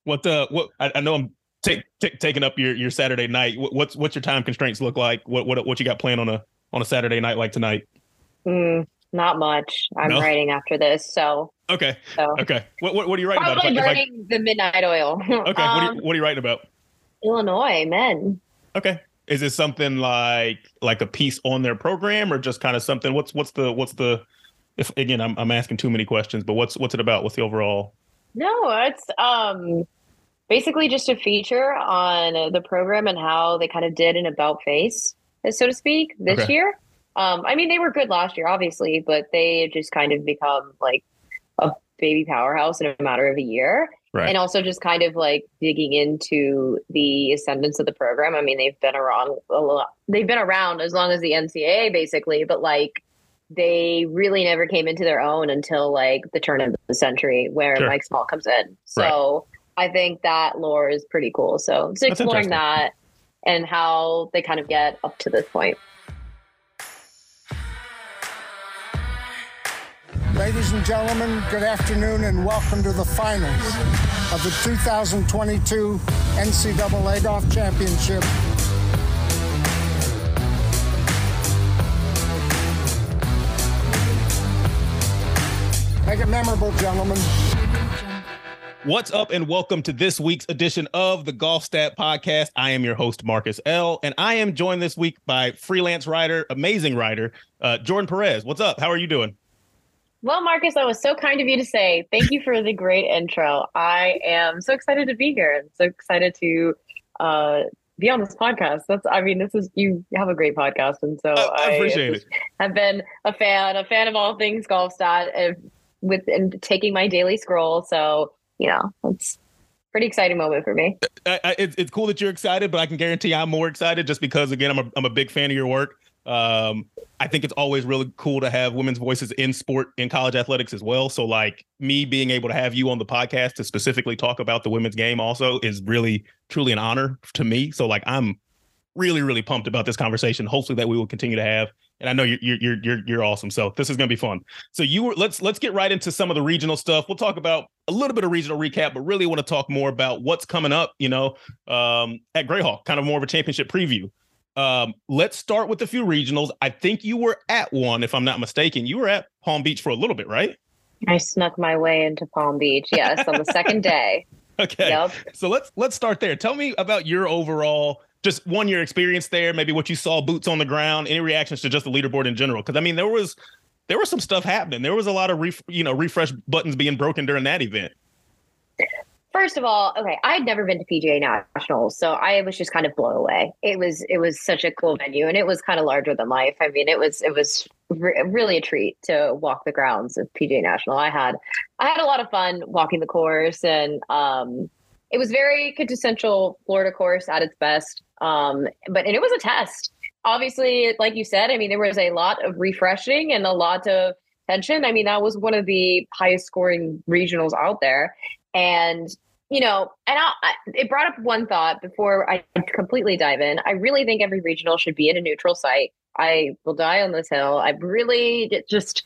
I know I'm taking up your Saturday night. What's your time constraints look like? What you got planned on a Saturday night like tonight? Not much. I'm No. writing after this, so Okay. so Okay. What are you writing about? probably burning the midnight oil. Okay. What are you writing about? Illinois men. Okay. Is it something like a piece on their program or just kind of something? What's the if again I'm asking too many questions, but what's it about? What's the overall? No, it's basically just a feature on the program and how they kind of did an about face, so to speak, this Okay. year. I mean, they were good last year, obviously, but they just kind of become like a baby powerhouse in a matter of a year. Right. And also just kind of like digging into the ascendance of the program. I mean, they've been around a lot. They've been around as long as the NCAA, basically, but like they really never came into their own until like the turn of the century where Sure. Mike Small comes in. Right. So I think that lore is pretty cool. So it's That's exploring interesting. that and how they kind of get up to this point. Ladies and gentlemen, good afternoon and welcome to the finals of the 2022 NCAA Golf Championship. Make it memorable, gentlemen. What's up and welcome to this week's edition of the Golf Stat Podcast. I am your host, Marcus L., and I am joined this week by freelance writer, amazing writer, Jordan Perez. What's up? How are you doing? Well, Marcus, that was so kind of you to say. Thank you for the great intro. I am so excited to be here and so excited to be on this podcast. You have a great podcast. And so I appreciate it. Have been a fan of all things golf stat and taking my daily scroll. So, it's a pretty exciting moment for me. It's cool that you're excited, but I can guarantee I'm more excited just because, again, I'm a big fan of your work. I think it's always really cool to have women's voices in sport, in college athletics as well. So like me being able to have you on the podcast to specifically talk about the women's game also is really, truly an honor to me. So like, I'm really, really pumped about this conversation. Hopefully that we will continue to have. And I know you're awesome. So this is going to be fun. So let's get right into some of the regional stuff. We'll talk about a little bit of regional recap, but really want to talk more about what's coming up, at Grayhawk, kind of more of a championship preview. Let's start with a few regionals. I think you were at one, if I'm not mistaken. You were at Palm Beach for a little bit, right? I snuck my way into Palm Beach. Yes, on the second day. Okay. Yep. So let's start there. Tell me about your overall, just your experience there, maybe what you saw boots on the ground, any reactions to just the leaderboard in general. Because I mean, there was some stuff happening. There was a lot of refresh buttons being broken during that event. First of all, okay, I had never been to PGA Nationals, so I was just kind of blown away. It was such a cool venue, and it was kind of larger than life. I mean, it was really a treat to walk the grounds of PGA National. I had a lot of fun walking the course, and it was very quintessential Florida course at its best. But it was a test. Obviously, like you said, I mean, there was a lot of refreshing and a lot of tension. I mean, that was one of the highest scoring regionals out there. And, it brought up one thought before I completely dive in. I really think every regional should be in a neutral site. I will die on this hill. I really just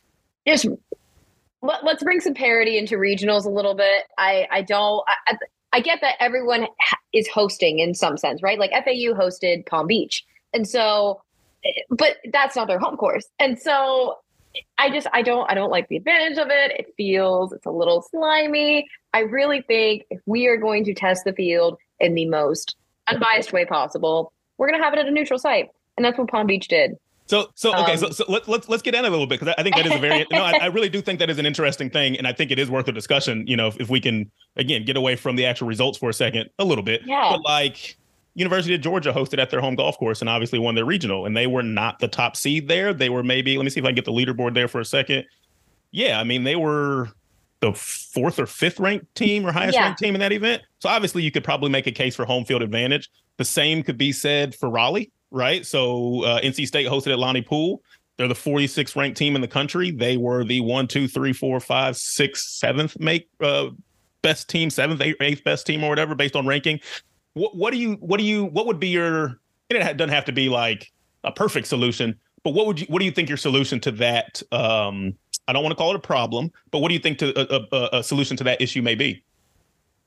let's bring some parity into regionals a little bit. I get that everyone is hosting in some sense, right? Like FAU hosted Palm Beach. And so, but that's not their home course. And so I don't like the advantage of it. It's a little slimy. I really think if we are going to test the field in the most unbiased way possible, we're going to have it at a neutral site. And that's what Palm Beach did. So let's get in a little bit, because I think that is a very, I really do think that is an interesting thing. And I think it is worth a discussion, if we can, again, get away from the actual results for a second, a little bit. Yeah. But like University of Georgia hosted at their home golf course and obviously won their regional, and they were not the top seed there. They were maybe, let me see if I can get the leaderboard there for a second. Yeah. I mean, they were the fourth or fifth ranked team or highest ranked team in that event. So obviously you could probably make a case for home field advantage. The same could be said for Raleigh, right? So NC State hosted at Lonnie Pool. They're the 46th ranked team in the country. They were the 1, 2, 3, 4, 5, 6, 7th best team, 7th, 8th best team or whatever based on ranking. What would be your, it doesn't have to be like a perfect solution, but what do you think your solution to that? I don't want to call it a problem, but what do you think a solution to that issue may be?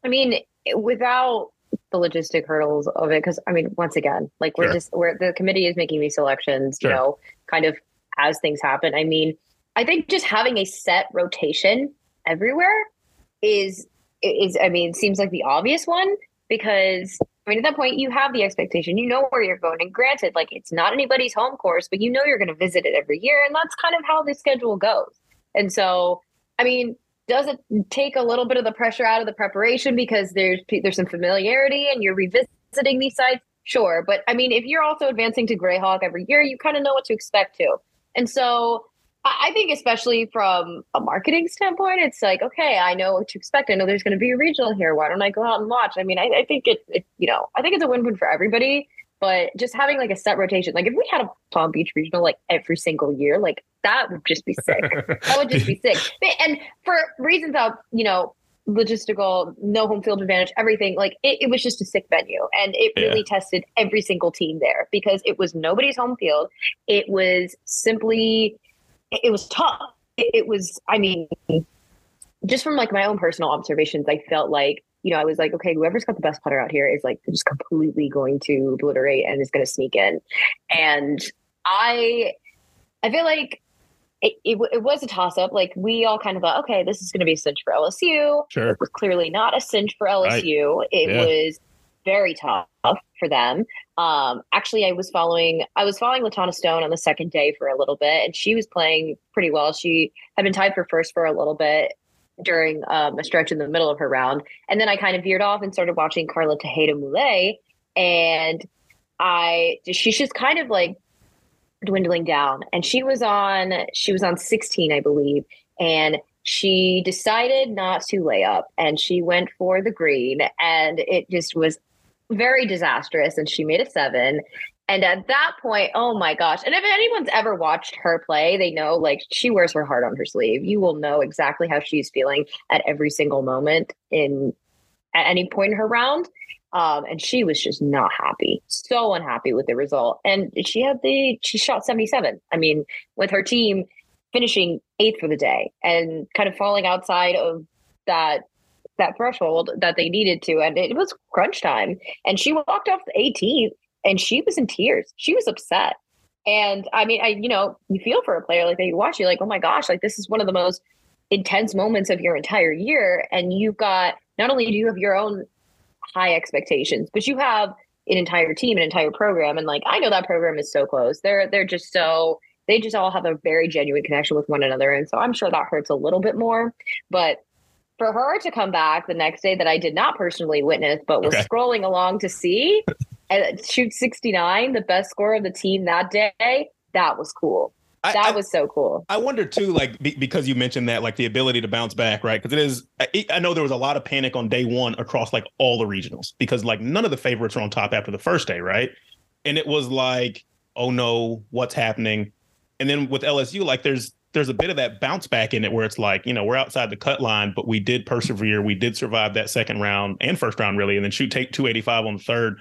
I mean, without the logistic hurdles of it, because I mean, once again, like we're the committee is making these selections, you know, kind of as things happen. I mean, I think just having a set rotation everywhere is I mean, it seems like the obvious one, because I mean, at that point you have the expectation, you know where you're going. And granted, like it's not anybody's home course, but you know you're going to visit it every year. And that's kind of how the schedule goes. And so, I mean, does it take a little bit of the pressure out of the preparation because there's some familiarity and you're revisiting these sites? Sure. But I mean, if you're also advancing to Greyhawk every year, you kind of know what to expect too. And so I think especially from a marketing standpoint, it's like, okay, I know what to expect. I know there's going to be a regional here. Why don't I go out and watch? I mean, I think it you know, I think it's a win-win for everybody, but just having like a set rotation, like if we had a Palm Beach regional like every single year, like that would just be sick. That would just be sick. And for reasons of, you know, logistical, no home field advantage, everything, like it was just a sick venue. And it really tested every single team there because it was nobody's home field. It was simply, it was tough. It was, I mean, just from like my own personal observations, I felt like, you know, I was like, okay, whoever's got the best putter out here is like just completely going to obliterate and is going to sneak in. And I feel like it was a toss up. Like we all kind of thought, okay, this is going to be a cinch for LSU. Sure. It was clearly not a cinch for LSU. Right. It was very tough for them. Actually, I was following LaTonna Stone on the second day for a little bit, and she was playing pretty well. She had been tied for first for a little bit during a stretch in the middle of her round. And then I kind of veered off and started watching Carla Tejeda-Muley, and she's just kind of like dwindling down. And she was on 16, I believe. And she decided not to lay up and she went for the green, and it just was very disastrous. And she made a 7. And at that point, oh my gosh. And if anyone's ever watched her play, they know like she wears her heart on her sleeve. You will know exactly how she's feeling at every single moment at any point in her round. And she was just not happy, so unhappy with the result. And she shot 77. I mean, with her team finishing 8th for the day and kind of falling outside of that threshold that they needed to. And it was crunch time. And she walked off the 18th and she was in tears. She was upset. And I mean, you feel for a player like that. You watch, you're like, oh my gosh, like this is one of the most intense moments of your entire year. And you've got, not only do you have your own high expectations, but you have an entire team, an entire program. And like, I know that program is so close. They're just so, they just all have a very genuine connection with one another. And so I'm sure that hurts a little bit more, but for her to come back the next day that I did not personally witness, but was scrolling along to see and shoot 69, the best score of the team that day, that was cool. That was so cool. I wonder too, like, because you mentioned that, like the ability to bounce back, right? Because I know there was a lot of panic on day one across like all the regionals because like none of the favorites were on top after the first day, right? And it was like, oh no, what's happening? And then with LSU, like there's a bit of that bounce back in it where it's like, we're outside the cut line, but we did persevere. We did survive that second round and first round really, and then take 285 on the third,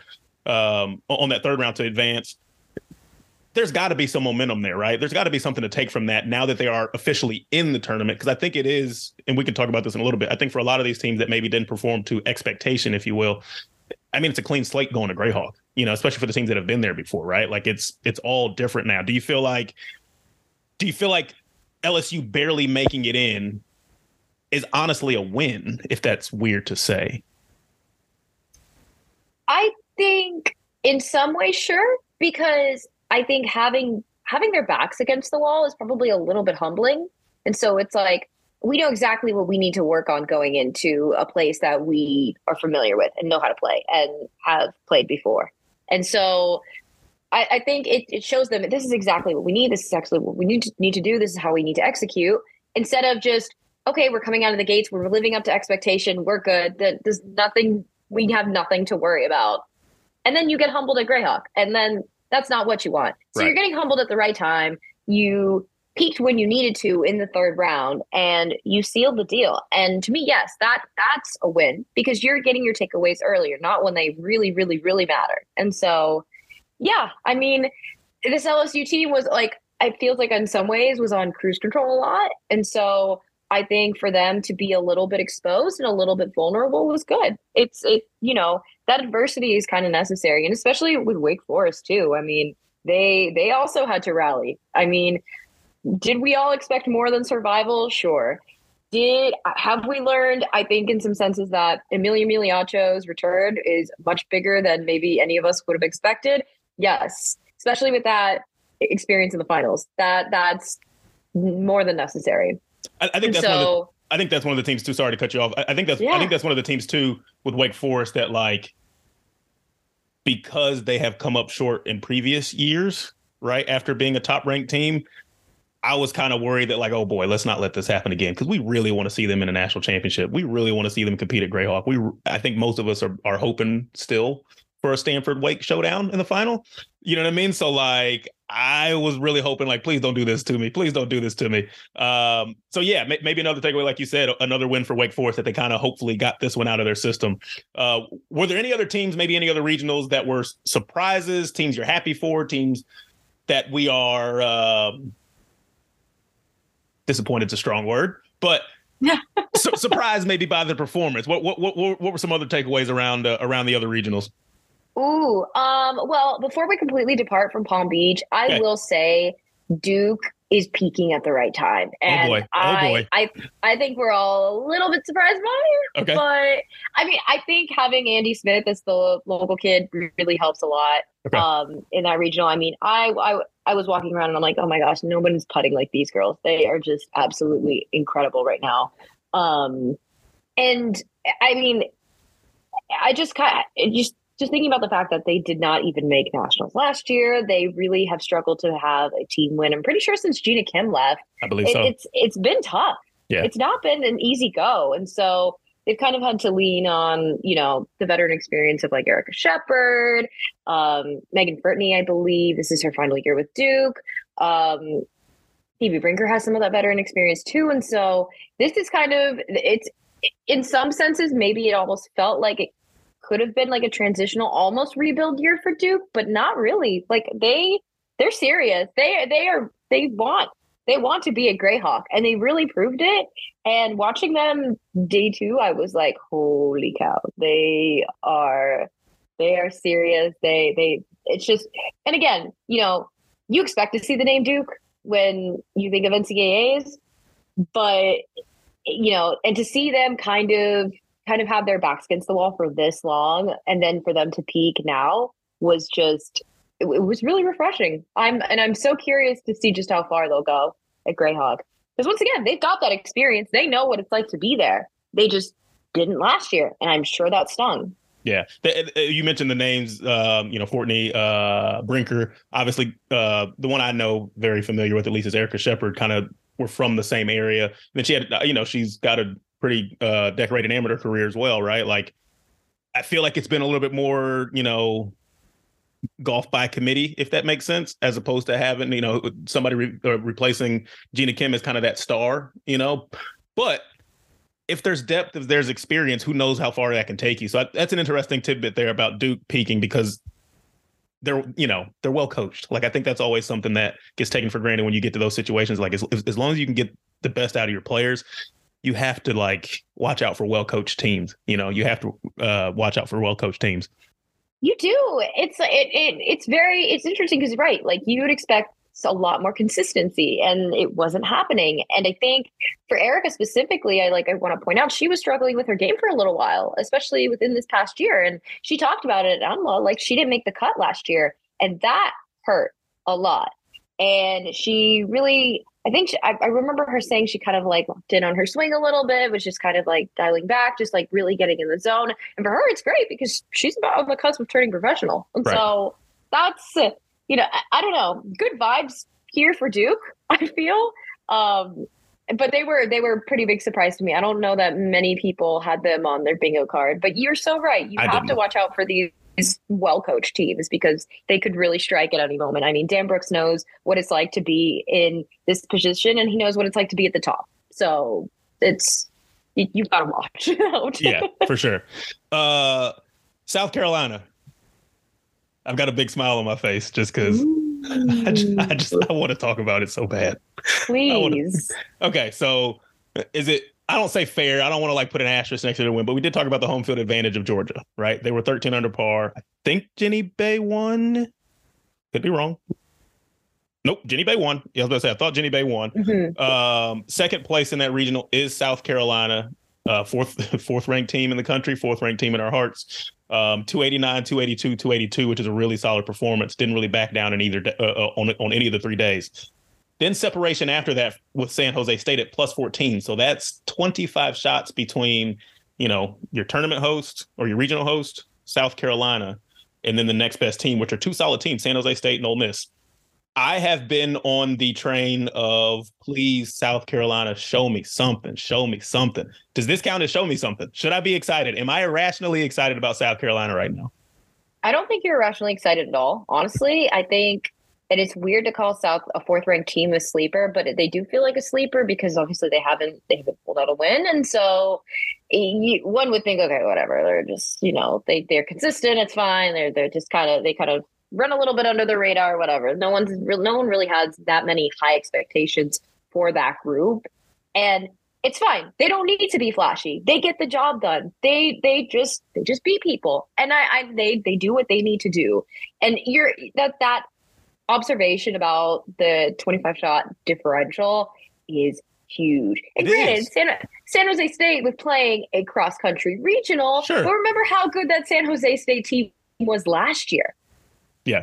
on that third round to advance. There's got to be some momentum there, right? There's got to be something to take from that now that they are officially in the tournament. Because I think it is, and we can talk about this in a little bit, I think for a lot of these teams that maybe didn't perform to expectation, if you will, I mean, it's a clean slate going to Greyhawk, especially for the teams that have been there before, right? Like it's all different now. Do you feel like LSU barely making it in is honestly a win, if that's weird to say? I think in some ways, sure, because I think having their backs against the wall is probably a little bit humbling. And so it's like, we know exactly what we need to work on going into a place that we are familiar with and know how to play and have played before. And so I think it shows them this is exactly what we need. This is actually what we need to do. This is how we need to execute, instead of just, okay, we're coming out of the gates. We're living up to expectation. We're good. There's nothing. We have nothing to worry about. And then you get humbled at Greyhawk. And then that's not what you want. So You're getting humbled at the right time. You peaked when you needed to in the third round and you sealed the deal. And to me, yes, that's a win because you're getting your takeaways earlier, not when they really, really, really matter. And so, yeah, I mean, this LSU team was like, it feels like in some ways was on cruise control a lot. And so I think for them to be a little bit exposed and a little bit vulnerable was good. That adversity is kind of necessary, and especially with Wake Forest too. I mean, they also had to rally. I mean, did we all expect more than survival? Sure. Have we learned? I think in some senses that Emilia Miliacio's return is much bigger than maybe any of us would have expected. Yes, especially with that experience in the finals. That's more than necessary. I think that's I think that's one of the teams too. Sorry to cut you off. I think that's one of the teams too with Wake Forest that, like, because they have come up short in previous years, right? After being a top ranked team, I was kind of worried that, like, oh boy, let's not let this happen again, because we really want to see them in a national championship. We really want to see them compete at Greyhawk. I think most of us are hoping still for a Stanford Wake showdown in the final. You know what I mean? So, like, I was really hoping, like, please don't do this to me. Please don't do this to me. So yeah, maybe another takeaway, like you said, another win for Wake Forest, that they kind of hopefully got this one out of their system. Were there any other teams, maybe any other regionals that were surprises, teams you're happy for, teams that we are disappointed's a strong word, but surprised maybe by the performance? What were some other takeaways around the other regionals? Ooh, well, before we completely depart from Palm Beach, I will say Duke is peaking at the right time. And oh boy. I think we're all a little bit surprised by it. Okay. But I mean, I think having Andy Smith as the local kid really helps a lot. Okay. In that regional. I mean, I was walking around and I'm like, oh my gosh, nobody's putting like these girls. They are just absolutely incredible right now. And I mean, I just thinking about the fact that they did not even make nationals last year. They really have struggled to have a team win. I'm pretty sure since Gina Kim left, I believe so. It's been tough. Yeah. It's not been an easy go. And so they've kind of had to lean on, the veteran experience of like Erica Shepard, Megan Furtney, I believe. This is her final year with Duke. Phoebe Brinker has some of that veteran experience too. And so this is it's in some senses, maybe it almost felt like it could have been like a transitional, almost rebuild year for Duke, but not really. Like they're serious. They want to be a Greyhawk, and they really proved it. And watching them day two, I was like, holy cow, they are serious. It's just, and again, you expect to see the name Duke when you think of NCAAs, but and to see them kind of have their backs against the wall for this long, and then for them to peak now was just, it was really refreshing. I'm so curious to see just how far they'll go at Greyhawk, because once again, they've got that experience. They know what it's like to be there. They just didn't last year, and I'm sure that stung. Yeah, you mentioned the names, Fortney, Brinker. Obviously, the one I know very familiar with, at least, is Erica Shepard. Kind of were from the same area. And then she had, she's got a pretty decorated amateur career as well, right? Like, I feel like it's been a little bit more, golf by committee, if that makes sense, as opposed to having, somebody replacing Gina Kim as kind of that star, But if there's depth, if there's experience, who knows how far that can take you. So that's an interesting tidbit there about Duke peaking, because they're well coached. Like, I think that's always something that gets taken for granted when you get to those situations. Like, as long as you can get the best out of your players, you have to, like, watch out for well-coached teams. You have to watch out for well-coached teams. You do. It's interesting because, right, like, you would expect a lot more consistency, and it wasn't happening. And I think for Erica specifically, I want to point out, she was struggling with her game for a little while, especially within this past year. And she talked about it at UNLA, like, she didn't make the cut last year, and that hurt a lot. And she really, I remember her saying she kind of like locked in on her swing a little bit, was just kind of like dialing back, just like really getting in the zone. And for her, it's great because she's about on the cusp of turning professional. And so that's, I don't know, good vibes here for Duke, I feel. But they were pretty big surprise to me. I don't know that many people had them on their bingo card, but you're so right. You have to watch out for these well-coached teams, because they could really strike at any moment. I mean, Dan Brooks knows what it's like to be in this position, and he knows what it's like to be at the top. So it's, you've got to watch out. Yeah, for sure. South Carolina. I've got a big smile on my face just because I want to talk about it so bad. Please. Okay, so is it? I don't say fair. I don't want to like put an asterisk next to the win, but we did talk about the home field advantage of Georgia, right? They were 13 under par. I think Jenny Bay won. Could be wrong. Nope, Jenny Bay won. Yeah, I was about to say, I thought Jenny Bay won. Mm-hmm. Second place in that regional is South Carolina, fourth ranked team in the country, fourth ranked team in our hearts. 289, 282, 282, which is a really solid performance. Didn't really back down in either on any of the 3 days. Then separation after that with San Jose State at plus 14. So that's 25 shots between, your tournament host or your regional host, South Carolina, and then the next best team, which are two solid teams, San Jose State and Ole Miss. I have been on the train of, please, South Carolina, show me something. Show me something. Does this count as show me something? Should I be excited? Am I irrationally excited about South Carolina right now? I don't think you're irrationally excited at all. Honestly, I think it is weird to call South a fourth-ranked team a sleeper, but they do feel like a sleeper because obviously they haven't pulled out a win, and so one would think, okay, whatever. They're just they're consistent. It's fine. They're just kind of run a little bit under the radar, whatever. No one really has that many high expectations for that group. And it's fine. They don't need to be flashy. They get the job done. They just beat people. And they do what they need to do. And that observation about the 25 shot differential is huge. And granted, San Jose State was playing a cross country regional. Sure. But remember how good that San Jose State team was last year. Yeah,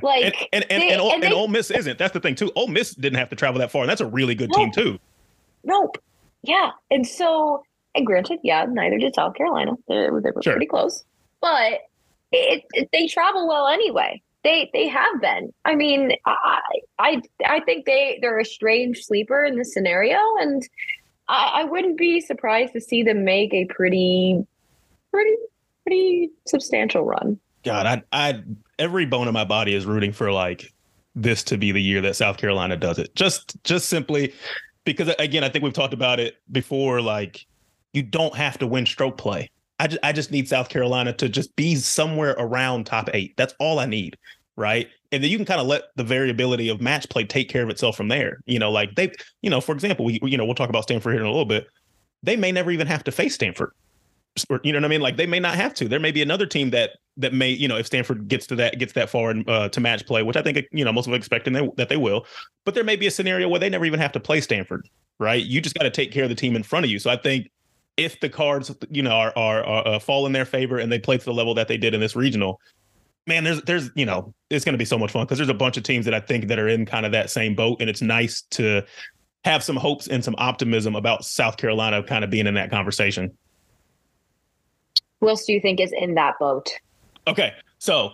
and Ole Miss isn't. That's the thing too. Ole Miss didn't have to travel that far, and that's a really good team too. Nope. Yeah, and granted, neither did South Carolina. They were pretty close, but they travel well anyway. They have been. I mean, I think they're a strange sleeper in this scenario, and I wouldn't be surprised to see them make a pretty substantial run. God, I every bone in my body is rooting for like this to be the year that South Carolina does it. Just simply because, again, I think we've talked about it before. Like, you don't have to win stroke play. I just need South Carolina to just be somewhere around top 8. That's all I need, right? And then you can kind of let the variability of match play take care of itself from there. Like for example, we'll talk about Stanford here in a little bit. They may never even have to face Stanford. You know what I mean? Like, they may not have to. There may be another team that may, if Stanford gets that far to match play, which I think, most of us expecting that they will. But there may be a scenario where they never even have to play Stanford, right? You just got to take care of the team in front of you. So I think if the cards, are fall in their favor and they play to the level that they did in this regional, man, there's it's going to be so much fun because there's a bunch of teams that I think that are in kind of that same boat, and it's nice to have some hopes and some optimism about South Carolina kind of being in that conversation. Who else do you think is in that boat? Okay, so,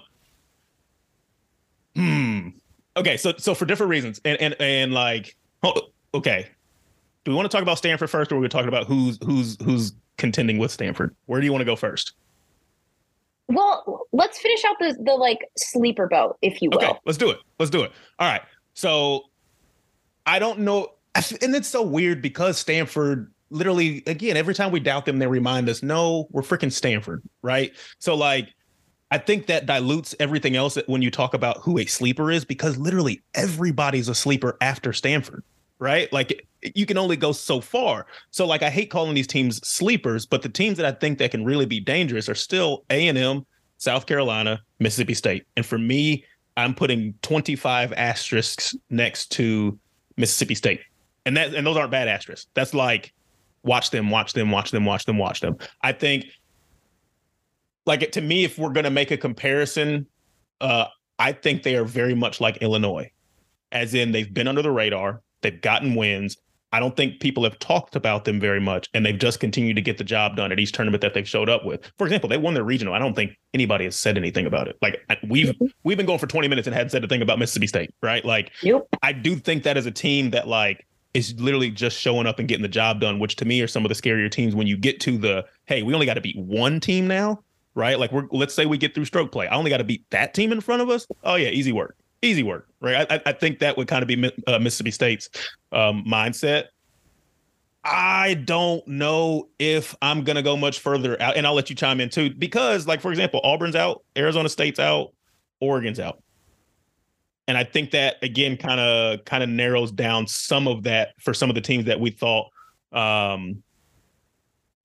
so for different reasons, and like, okay, do we want to talk about Stanford first, or are we talking about who's contending with Stanford? Where do you want to go first? Well, let's finish out the like sleeper boat, if you will. Okay, let's do it. All right, so I don't know, and it's so weird because Stanford. Literally, again, every time we doubt them, they remind us, no, we're freaking Stanford, right? So, like, I think that dilutes everything else when you talk about who a sleeper is, because literally everybody's a sleeper after Stanford, right? Like, you can only go so far. So, like, I hate calling these teams sleepers, but the teams that I think that can really be dangerous are still A&M, South Carolina, Mississippi State. And for me, I'm putting 25 asterisks next to Mississippi State. And those aren't bad asterisks. That's like, watch them. I think, like, to me, if we're going to make a comparison, I think they are very much like Illinois, as in they've been under the radar. They've gotten wins. I don't think people have talked about them very much, and they've just continued to get the job done at each tournament that they've showed up with. For example, they won their regional. I don't think anybody has said anything about it. Like, we've been going for 20 minutes and hadn't said a thing about Mississippi State, right? Like, I do think that is a team that, like, is literally just showing up and getting the job done, which to me are some of the scarier teams when you get to the, hey, we only got to beat one team now, right? Like, let's say we get through stroke play. I only got to beat that team in front of us. Oh, yeah, easy work, right? I think that would kind of be Mississippi State's mindset. I don't know if I'm going to go much further out, and I'll let you chime in too, because, like, for example, Auburn's out, Arizona State's out, Oregon's out. And I think that, again, kind of narrows down some of that for some of the teams that we thought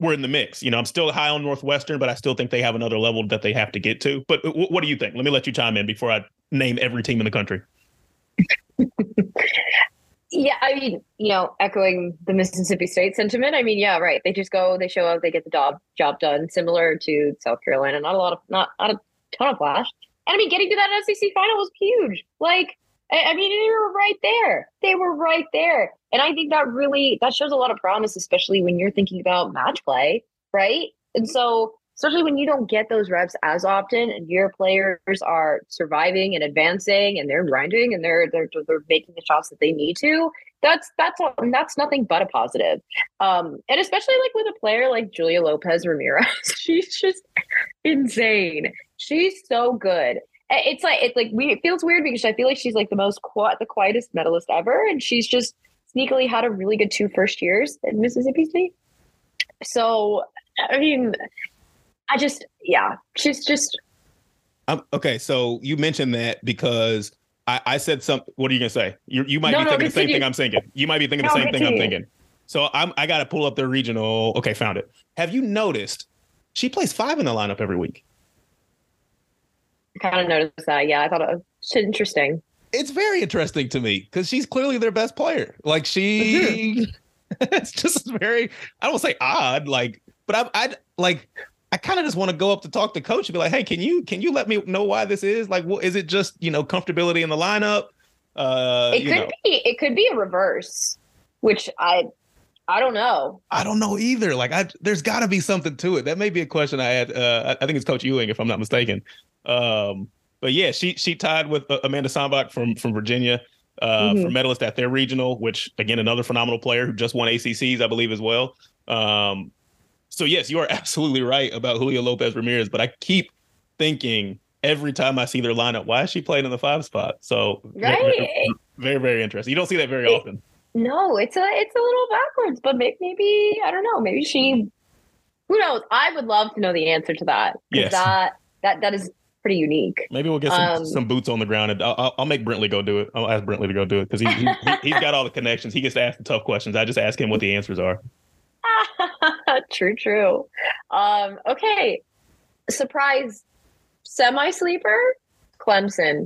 we're in the mix. I'm still high on Northwestern, but I still think they have another level that they have to get to. But what do you think? Let me let you chime in before I name every team in the country. Yeah, I mean, echoing the Mississippi State sentiment. I mean, yeah, right. They just go, they show up, they get the job done. Similar to South Carolina, not a ton of flash. And I mean, getting to that SEC final was huge. Like, I mean, they were right there. They were right there. And I think that shows a lot of promise, especially when you're thinking about match play, right? And so, especially when you don't get those reps as often and your players are surviving and advancing and they're grinding and they're making the shots that they need to, that's nothing but a positive. And especially like with a player like Julia Lopez Ramirez, she's just insane. She's so good. It feels weird because I feel like she's like the quietest medalist ever, and she's just sneakily had a really good 2 first years at Mississippi State. So, I mean, she's just. Okay, so you mentioned that because I said something. What are you gonna say? You might be thinking the same thing I'm thinking. You might be thinking the same thing I'm thinking. So I got to pull up their regional. Okay, found it. Have you noticed she plays 5 in the lineup every week? I kind of noticed that. Yeah, I thought it was interesting. It's very interesting to me because she's clearly their best player. Like it's just very. I don't say odd, but I kind of just want to go up to talk to coach and be like, hey, can you let me know why this is? Like, is it just, comfortability in the lineup? It could be a reverse, which I don't know. I don't know either. There's got to be something to it. That may be a question I had. I think it's Coach Ewing, if I'm not mistaken. But yeah, she tied with Amanda Sambach from Virginia for medalist at their regional, which again, another phenomenal player who just won ACCs, I believe, as well. So yes, you are absolutely right about Julia Lopez Ramirez, but I keep thinking every time I see their lineup, why is she playing in the 5 spot? So very, very, very interesting. You don't see that very often. No, it's a little backwards, but maybe I don't know. Maybe who knows? I would love to know the answer to that. Yes. That is pretty unique. Maybe we'll get some boots on the ground, and I'll make Brentley go do it. I'll ask Brentley to go do it because he's got all the connections. He gets to ask the tough questions. I just ask him what the answers are. True. Okay. Surprise semi-sleeper, Clemson.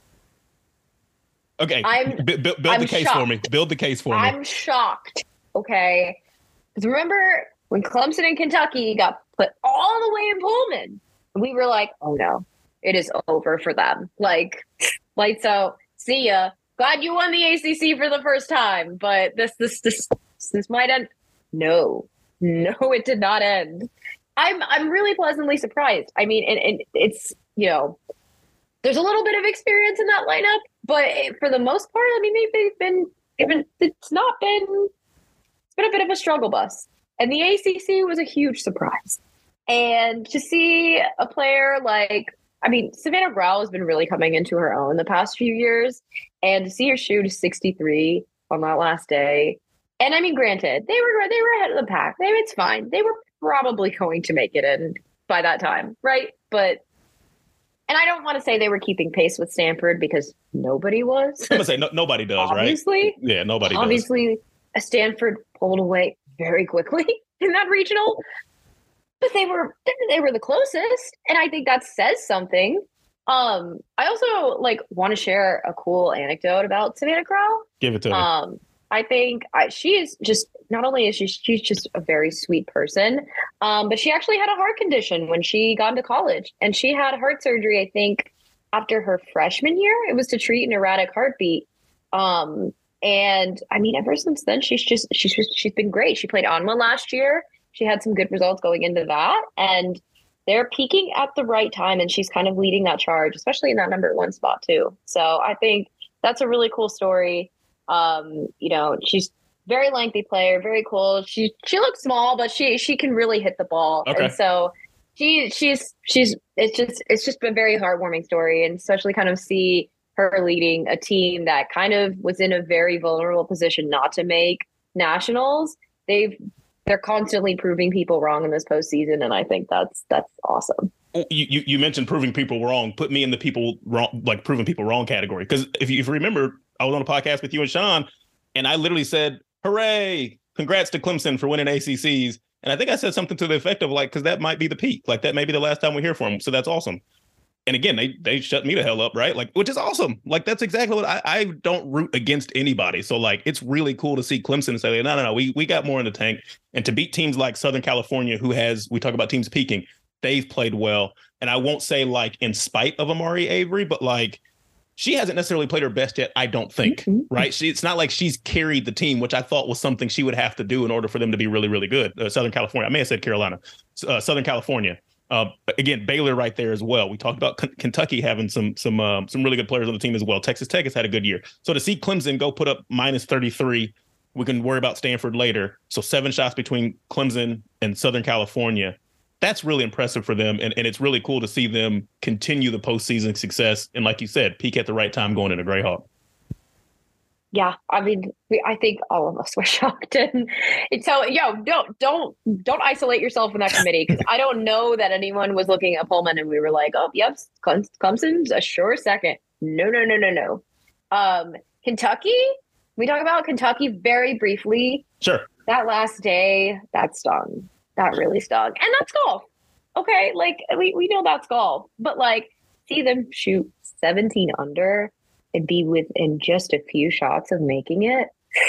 Okay. Build the case for me. Build the case for me. I'm shocked. Okay. Because remember when Clemson and Kentucky got put all the way in Pullman, we were like, oh no, it is over for them. Lights out. See ya. Glad you won the ACC for the first time, but this might end. No, it did not end. I'm really pleasantly surprised. I mean, and it's, there's a little bit of experience in that lineup, but for the most part, I mean, it's been a bit of a struggle bus. And the ACC was a huge surprise. And to see a player Savannah Grau has been really coming into her own the past few years, and to see her shoot 63 on that last day. And I mean, granted, they were ahead of the pack. It's fine. They were probably going to make it in by that time, right? And I don't want to say they were keeping pace with Stanford because nobody was. I'm gonna say nobody does, obviously, right? Yeah, nobody obviously, does. Stanford pulled away very quickly in that regional, but they were the closest, and I think that says something. I also want to share a cool anecdote about Savannah Grau. Give it to me. I think she is just, not only is she's just a very sweet person, but she actually had a heart condition when she got into college, and she had heart surgery, I think, after her freshman year. It was to treat an erratic heartbeat. And I mean, ever since then, she's been great. She played ANWA last year. She had some good results going into that, and they're peaking at the right time, and she's kind of leading that charge, especially in that number 1 spot too. So I think that's a really cool story. She's very lengthy player, very cool. She looks small, but she can really hit the ball. Okay. And so it's just a very heartwarming story, and especially kind of see her leading a team that kind of was in a very vulnerable position not to make nationals. They're constantly proving people wrong in this postseason, and I think that's awesome. You mentioned proving people wrong. Put me in the people wrong, proving people wrong category. Because if you remember, I was on a podcast with you and Sean, and I literally said, "Hooray! Congrats to Clemson for winning ACCs." And I think I said something to the effect of like, because that might be the peak. Like that may be the last time we hear from him. So that's awesome. And again, they shut me the hell up, right? Like, which is awesome. Like, that's exactly what I don't root against anybody. So, like, it's really cool to see Clemson say, no, we got more in the tank. And to beat teams like Southern California, we talk about teams peaking, they've played well. And I won't say, like, in spite of Amari Avery, but, like, she hasn't necessarily played her best yet, I don't think, right? It's not like she's carried the team, which I thought was something she would have to do in order for them to be really, really good. Southern California. I may have said Carolina. Southern California. Again, Baylor right there as well. We talked about Kentucky having some really good players on the team as well. Texas Tech has had a good year. So to see Clemson go put up minus 33, we can worry about Stanford later. So 7 shots between Clemson and Southern California. That's really impressive for them. And it's really cool to see them continue the postseason success. And like you said, peak at the right time going into Greyhawk. Yeah, I mean, I think all of us were shocked, and so don't isolate yourself in that committee, because I don't know that anyone was looking at Pullman and we were like, oh, yep, Clemson's a sure second. No. Kentucky, we talk about Kentucky very briefly. Sure. That last day, that stung. That really stung, and that's golf. Okay, like we know that's golf, but like see them shoot 17 under. And be within just a few shots of making it.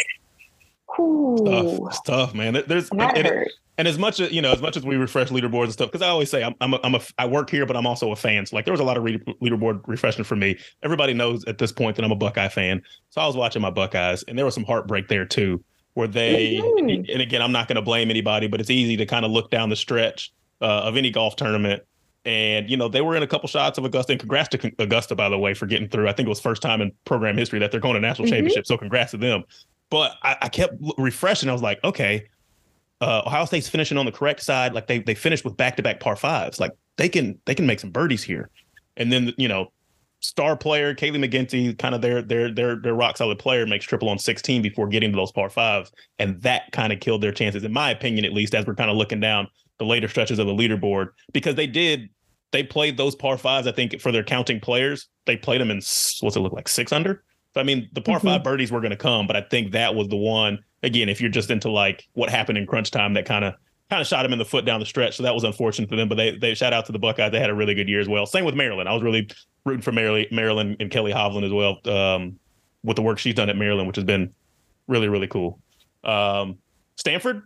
It's tough, man. And as much as we refresh leaderboards and stuff, because I always say I work here, but I'm also a fan. So like there was a lot of leaderboard refreshing for me. Everybody knows at this point that I'm a Buckeye fan. So I was watching my Buckeyes, and there was some heartbreak there too, where and again, I'm not going to blame anybody, but it's easy to kind of look down the stretch of any golf tournament. And, they were in a couple shots of Augusta. And congrats to Augusta, by the way, for getting through. I think it was first time in program history that they're going to national championship. So congrats to them. But I kept refreshing. I was like, okay, Ohio State's finishing on the correct side. Like they finished with back-to-back par fives. Like they can make some birdies here. And then, star player Kaylee McGinty, kind of their rock solid player, makes triple on 16 before getting to those par fives. And that kind of killed their chances, in my opinion, at least, as we're kind of looking down the later stretches of the leaderboard, because they played those par fives. I think for their counting players, they played them in, what's it look like, 6 under? So, I mean, the par 5 birdies were going to come, but I think that was the one, again, if you're just into like what happened in crunch time, that kind of shot them in the foot down the stretch. So that was unfortunate for them, but they shout out to the Buckeyes. They had a really good year as well. Same with Maryland. I was really rooting for Maryland and Kelly Hovland as well, with the work she's done at Maryland, which has been really, really cool. Stanford?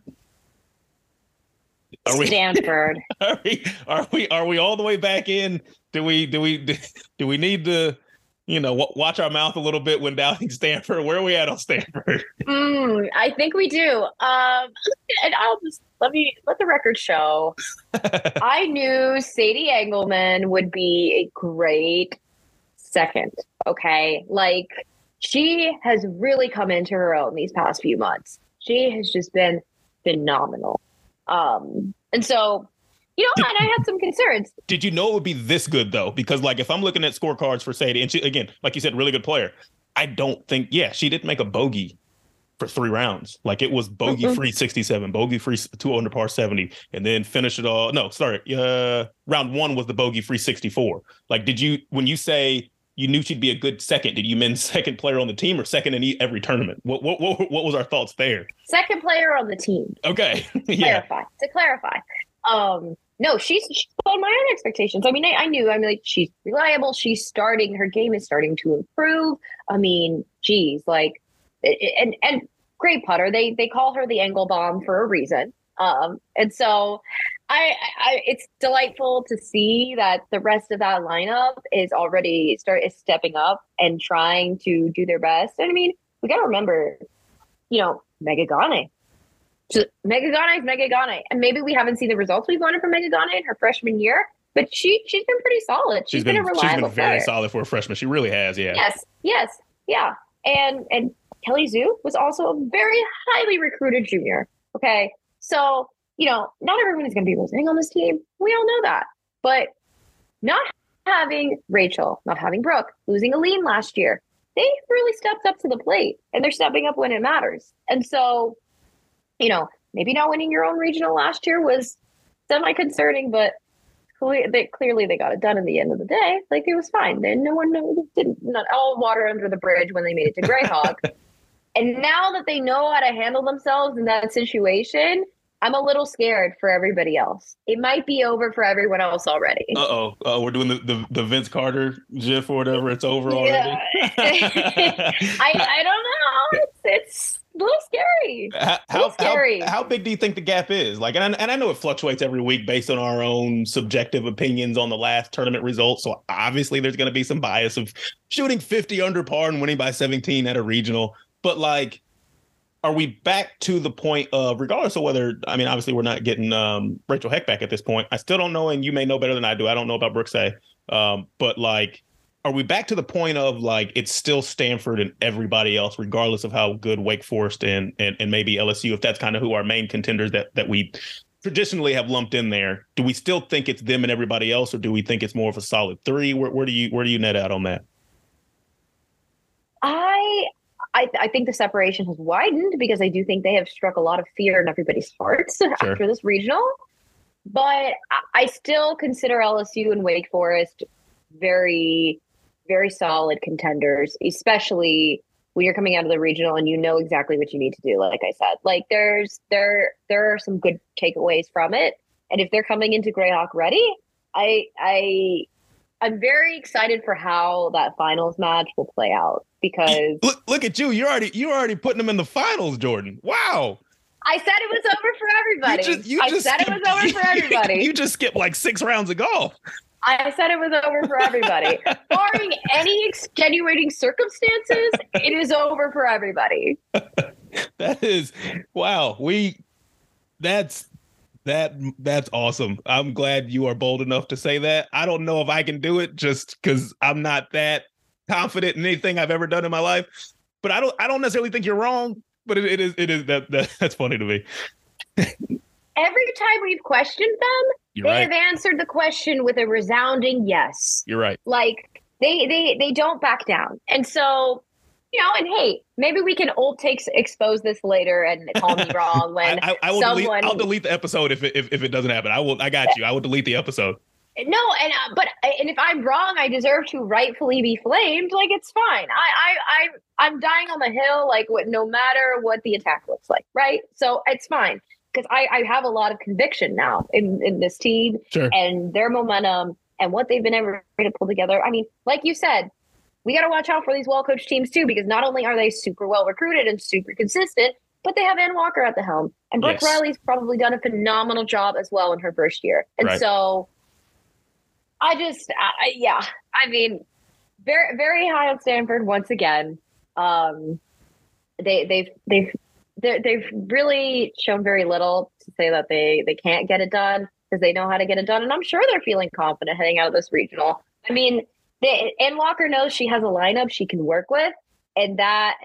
Stanford. Are we all the way back in? Do we need to, watch our mouth a little bit when doubting Stanford? Where are we at on Stanford? I think we do. And I'll just let the record show. I knew Sadie Engelman would be a great second. Okay, like she has really come into her own these past few months. She has just been phenomenal. And so, and I had some concerns. Did you know it would be this good though? Because like, if I'm looking at scorecards for Sadie, and she, again, like you said, really good player. I don't think, she didn't make a bogey for 3 rounds. Like it was bogey free 67, bogey free 2 under par 70, and then finish it all. No, sorry. Round 1 was the bogey free 64. Like, when you say you knew she'd be a good second, did you mean second player on the team or second in every tournament? What was our thoughts there? Second player on the team. Okay. To clarify. No, she's below my own expectations. I mean, I knew. I mean, like, she's reliable. Her game is starting to improve. I mean, geez, like, and great putter. They call her the Engelbaum for a reason. And so it's delightful to see that the rest of that lineup is already stepping up and trying to do their best. And I mean, we got to remember, Megan Gagne. Megan Gagne is Megan Gagne. And maybe we haven't seen the results we've wanted from Megan Gagne in her freshman year, but she's been pretty solid. She's been a reliable player. She's been very solid for a freshman. She really has, yeah. Yes, yeah. And Kelly Zhu was also a very highly recruited junior. Okay. So, not everyone is going to be listening on this team. We all know that. But not having Rachel, not having Brooke, losing Aline last year, they really stepped up to the plate, and they're stepping up when it matters. And so, maybe not winning your own regional last year was semi-concerning, but clearly they got it done in the end of the day. Like, it was fine. Then not all water under the bridge when they made it to Greyhawk. And now that they know how to handle themselves in that situation, I'm a little scared for everybody else. It might be over for everyone else already. We're doing the Vince Carter gif or whatever. It's over already. I don't know. It's a little scary. How big do you think the gap is? Like, and I know it fluctuates every week based on our own subjective opinions on the last tournament results. So obviously there's going to be some bias of shooting 50 under par and winning by 17 at a regional. But like, are we back to the point of, regardless of whether, I mean, obviously we're not getting Rachel Heck back at this point. I still don't know, and you may know better than I do. I don't know about Brooks A. But like, are we back to the point of like, it's still Stanford and everybody else, regardless of how good Wake Forest and maybe LSU, if that's kind of who our main contenders that we traditionally have lumped in there, do we still think it's them and everybody else, or do we think it's more of a solid three? Where do you net out on that? I think the separation has widened because I do think they have struck a lot of fear in everybody's hearts after this regional. But I still consider LSU and Wake Forest very, very solid contenders, especially when you're coming out of the regional and you know exactly what you need to do. Like I said, like there are some good takeaways from it. And if they're coming into Greyhawk ready, I'm very excited for how that finals match will play out, because look at you. You're already putting them in the finals, Jordan. Wow. I said it was over for everybody. I said it was over for everybody. You just skipped like 6 rounds of golf. I said it was over for everybody. Barring any extenuating circumstances, it is over for everybody. That is, wow. That's awesome. I'm glad you are bold enough to say that. I don't know if I can do it just because I'm not that confident in anything I've ever done in my life. But I don't necessarily think you're wrong. But it is that's funny to me. Every time we've questioned them, they have answered the question with a resounding yes. You're right. Like they don't back down. And so, you know, and hey, maybe we can old takes expose this later and call me wrong when I'll delete the episode if it doesn't happen. I got you. I will delete the episode. No, and if I'm wrong, I deserve to rightfully be flamed. Like, it's fine. I'm dying on the hill, like no matter what the attack looks like, right? So it's fine because I have a lot of conviction now in this team and their momentum and what they've been able to pull together. I mean, like you said, we got to watch out for these well-coached teams too, because not only are they super well recruited and super consistent, but they have Ann Walker at the helm, and Brooke Riley's probably done a phenomenal job as well in her first year, and so. I mean, very, very high on Stanford once again. They've really shown very little to say that they can't get it done, because they know how to get it done, and I'm sure they're feeling confident heading out of this regional. I mean, Ann Walker knows she has a lineup she can work with, and that's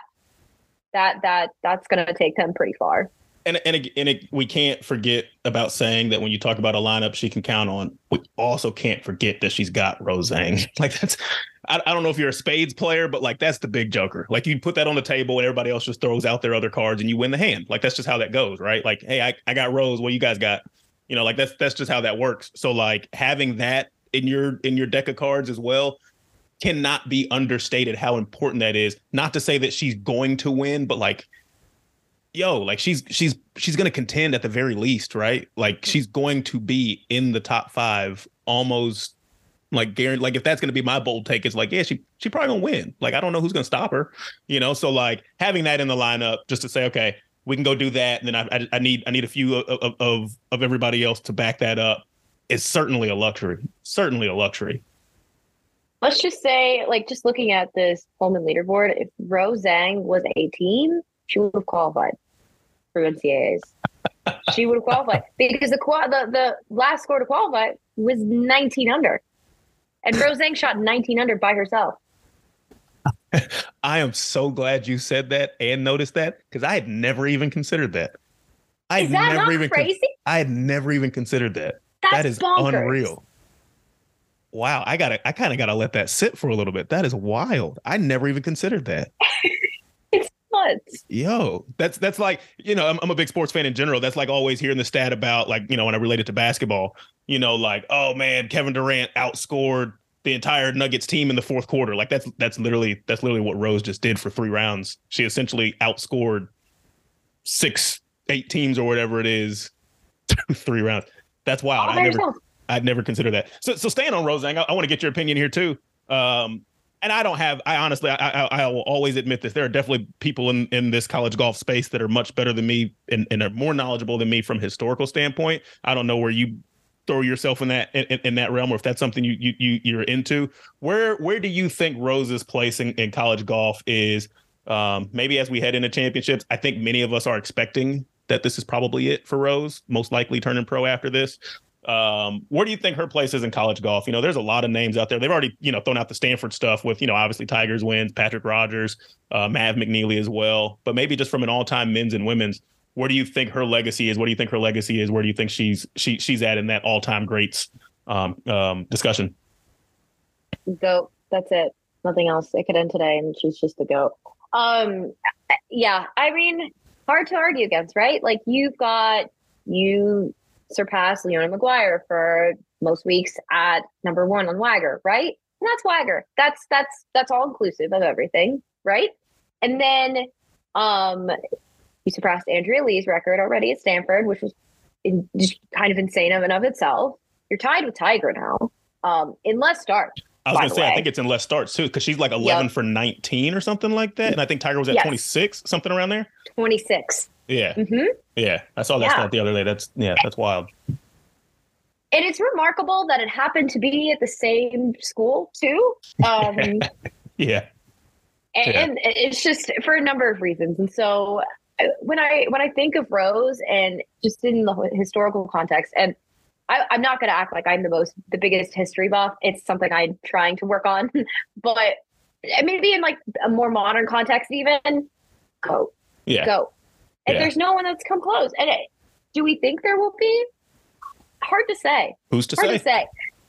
going to take them pretty far. And we can't forget about saying that when you talk about a lineup she can count on, we also can't forget that she's got Rose Zhang. Like, that's, I don't know if you're a spades player, but like, that's the big joker. Like, you put that on the table and everybody else just throws out their other cards and you win the hand. Like, that's just how that goes, right? Like, hey, I got Rose. What you guys got? You know, like that's just how that works. So like, having that in your deck of cards as well cannot be understated how important that is. Not to say that she's going to win, but like, like she's going to contend at the very least, right? Like, she's going to be in the top 5 almost, like, guaranteed. Like, if that's going to be my bold take, it's like, yeah, she probably going to win. Like, I don't know who's going to stop her, you know? So like, having that in the lineup just to say, okay, we can go do that, and then I need a few of everybody else to back that up is certainly a luxury. Certainly a luxury. Let's just say, like, just looking at this Pullman leaderboard, if Rose Zhang was 18, she would have qualified for NCAAs. She would have qualified because the last score to qualify was 19 under, and Rose Zhang shot 19 under by herself. I am so glad you said that and noticed that, because I had never even considered that. Is that not crazy? I had never even considered that. That is bonkers. Unreal. Wow, I kind of gotta let that sit for a little bit. That is wild. I never even considered that. Yo, that's like, you know, I'm a big sports fan in general. That's like always hearing the stat about, like, you know, when I relate it to basketball, you know, like, oh man, Kevin Durant outscored the entire Nuggets team in the fourth quarter. Like, that's literally what Rose just did for 3 rounds. She essentially outscored 6 8 teams or whatever it is, 3 rounds. That's wild. I'd never considered that. So staying on Rose Zhang, I want to get your opinion here too. And I honestly, I will always admit this. There are definitely people in this college golf space that are much better than me and are more knowledgeable than me from a historical standpoint. I don't know where you throw yourself in that realm, or if that's something you're into. Where do you think Rose's place in college golf is? Maybe as we head into championships, I think many of us are expecting that this is probably it for Rose, most likely turning pro after this. Where do you think her place is in college golf? There's a lot of names out there. They've already, thrown out the Stanford stuff with, obviously Tigers wins, Patrick Rogers, Mav McNeely as well. But maybe just from an all-time men's and women's, where do you think her legacy is? What do you think her legacy is? Where do you think she's at in that all-time greats discussion? GOAT. That's it. Nothing else. It could end today, and she's just the GOAT. Yeah. I mean, hard to argue against, right? Like you surpassed Leona Maguire for most weeks at number 1 on Wagger, right? And that's Wagger. That's all inclusive of everything, right? And then you surpassed Andrea Lee's record already at Stanford, which was just kind of insane in and of itself. You're tied with Tiger now, in less starts. I was going to say, I think it's in less starts too, because she's like 11 for 19 or something like that. And I think Tiger was at 26, something around there. 26. Yeah. Mm-hmm. Yeah. I saw that stat the other day. That's wild. And it's remarkable that it happened to be at the same school too. Yeah. And it's just for a number of reasons. And so when I think of Rose and just in the historical context, and I'm not going to act like I'm the biggest history buff. It's something I'm trying to work on, but maybe in like a more modern context, even go. And there's no one that's come close. And do we think there will be? Hard to say. Who's to say? Hard to say.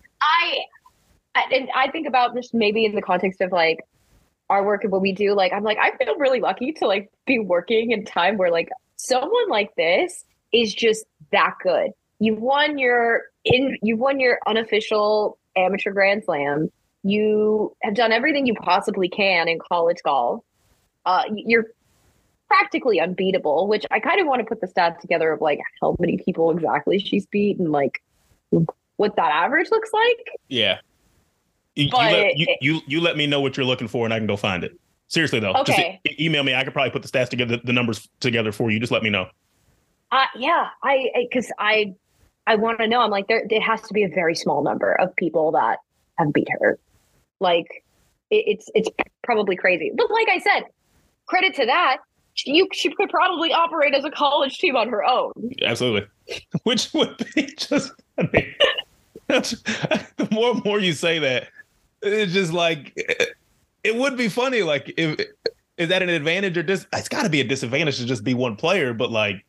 I think about just maybe in the context of like our work and what we do. Like, I'm like, I feel really lucky to like be working in a time where like someone like this is just that good. You've won your unofficial amateur Grand Slam. You have done everything you possibly can in college golf. You're practically unbeatable, which I kind of want to put the stats together of like how many people exactly she's beat and like what that average looks like. Yeah. You let me know what you're looking for and I can go find it. Seriously though, okay. Just email me. I could probably put the stats together, the numbers together for you. Just let me know. Yeah, because I want to know. I'm like, there has to be a very small number of people that have beat her. Like, it's probably crazy. But like I said, credit to that. She could probably operate as a college team on her own. Absolutely. Which would be just, I mean, the more and more you say that, it's just like, it would be funny. Like, is that an advantage or it's got to be a disadvantage to just be one player, but like,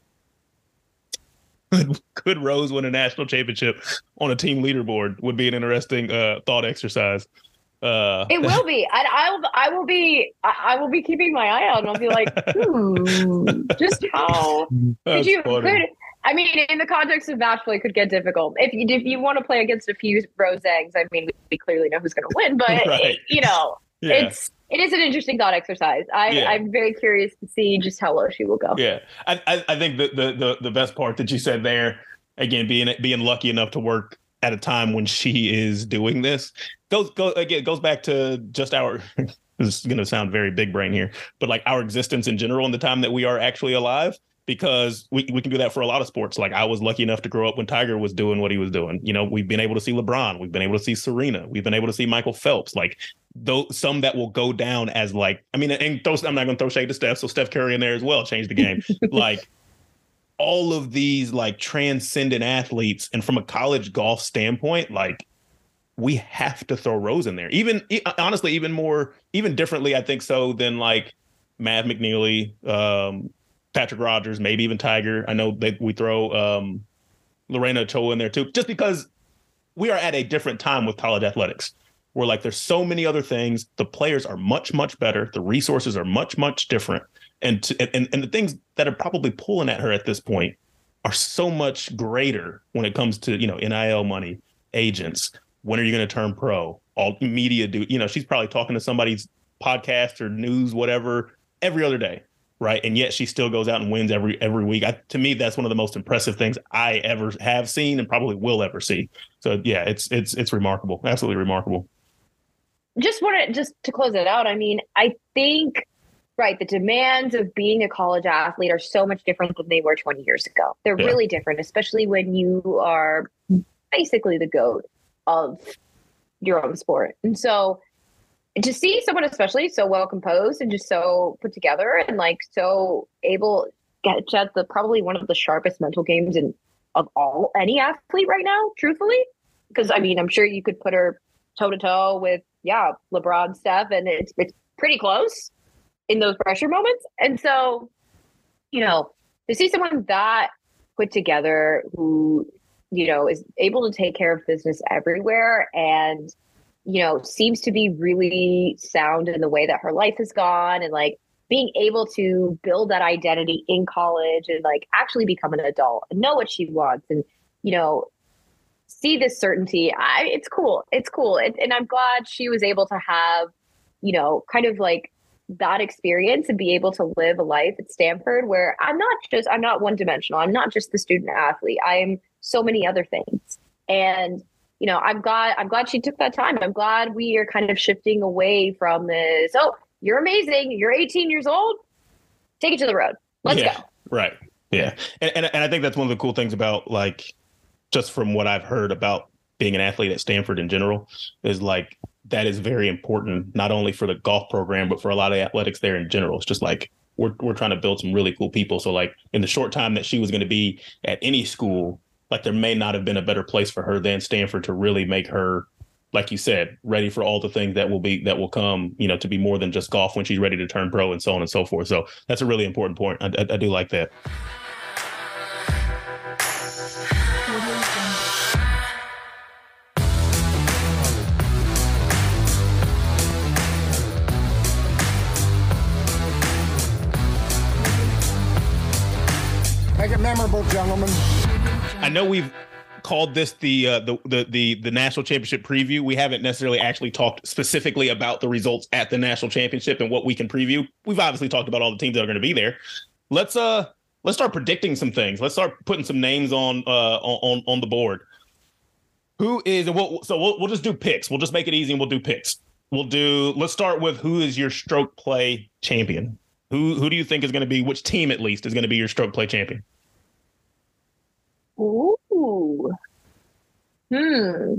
could Rose win a national championship on a team leaderboard would be an interesting thought exercise. It will be. I will be keeping my eye out and I'll be like, just how could you I mean, in the context of match play, it could get difficult. If you want to play against a few Rose eggs, I mean, we clearly know who's going to win, but right. It is an interesting thought exercise. I'm very curious to see just how low she will go. Yeah, I think the best part that you said there, again, being lucky enough to work at a time when she is doing this, goes back to just our. This is going to sound very big brain here, but like our existence in general and the time that we are actually alive. Because we can do that for a lot of sports. Like I was lucky enough to grow up when Tiger was doing what he was doing. You know, we've been able to see LeBron. We've been able to see Serena. We've been able to see Michael Phelps. Like some that will go down as like, I mean, I'm not going to throw shade to Steph. So Steph Curry in there as well changed the game. Like all of these like transcendent athletes. And from a college golf standpoint, like we have to throw Rose in there. Honestly, even differently, I think so than like Mav McNeely, Patrick Rogers, maybe even Tiger. I know that we throw Lorena Ochoa in there too, just because we are at a different time with college athletics. Where like there's so many other things. The players are much, much better. The resources are much, much different. And the things that are probably pulling at her at this point are so much greater when it comes to, NIL money, agents. When are you going to turn pro? All media do. She's probably talking to somebody's podcast or news, whatever, every other day. right? And yet she still goes out and wins every week. To me, that's one of the most impressive things I ever have seen and probably will ever see. So yeah, it's remarkable, absolutely remarkable. Just to close it out. I mean, I think, right, the demands of being a college athlete are so much different than they were 20 years ago. They're really different, especially when you are basically the GOAT of your own sport. And so to see someone especially so well composed and just so put together and like so able to get the probably one of the sharpest mental games of any athlete right now, truthfully. Because I mean, I'm sure you could put her toe to toe with LeBron, Steph, and it's pretty close in those pressure moments. And so, to see someone that put together who, is able to take care of business everywhere and, seems to be really sound in the way that her life has gone and like being able to build that identity in college and like actually become an adult and know what she wants and, see this certainty. It's cool. It's cool. And I'm glad she was able to have, kind of like that experience and be able to live a life at Stanford where I'm not one dimensional. I'm not just the student athlete. I'm so many other things. And, I'm glad she took that time. I'm glad we are kind of shifting away from this. Oh, you're amazing. You're 18 years old. Take it to the road. Let's go. Right. Yeah. And I think that's one of the cool things about like, just from what I've heard about being an athlete at Stanford in general, is like that is very important, not only for the golf program, but for a lot of athletics there in general. It's just like we're trying to build some really cool people. So like in the short time that she was going to be at any school, like there may not have been a better place for her than Stanford to really make her, like you said, ready for all the things that will come, to be more than just golf when she's ready to turn pro and so on and so forth. So that's a really important point. I do like that. Make it memorable, gentlemen. I know we've called this the national championship preview. We haven't necessarily actually talked specifically about the results at the national championship and what we can preview. We've obviously talked about all the teams that are going to be there. Let's start predicting some things. Let's start putting some names on the board. Who is we'll just do picks. We'll just make it easy and we'll do picks. Let's start with who is your stroke play champion. Who do you think is going to be, which team at least is going to be your stroke play champion? Ooh. Maybe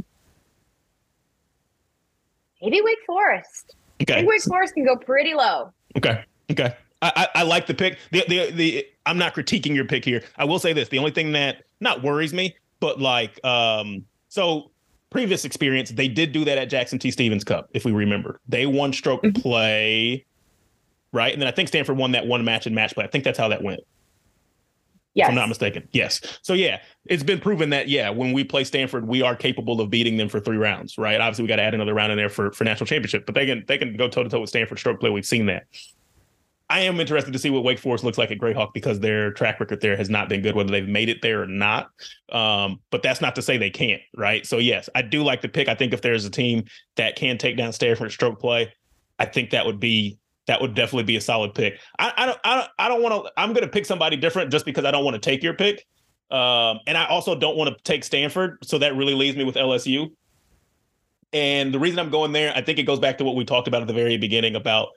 Wake Forest. Okay. I think Wake Forest can go pretty low. Okay. I like the pick. I'm not critiquing your pick here. I will say this. The only thing that not worries me, but like, so previous experience, they did do that at Jackson T. Stevens Cup, if we remember. They won stroke play, right? And then I think Stanford won that one match in match play. I think that's how that went. Yes. If I'm not mistaken. Yes. So, yeah, it's been proven that, when we play Stanford, we are capable of beating them for 3 rounds, right? Obviously, we got to add another round in there for national championship, but they can go toe-to-toe with Stanford stroke play. We've seen that. I am interested to see what Wake Forest looks like at Grayhawk because their track record there has not been good, whether they've made it there or not. But that's not to say they can't, right? So, yes, I do like the pick. I think if there's a team that can take down Stanford stroke play, I think that would definitely be a solid pick. I don't want to. I'm going to pick somebody different just because I don't want to take your pick, and I also don't want to take Stanford. So that really leaves me with LSU. And the reason I'm going there, I think it goes back to what we talked about at the very beginning about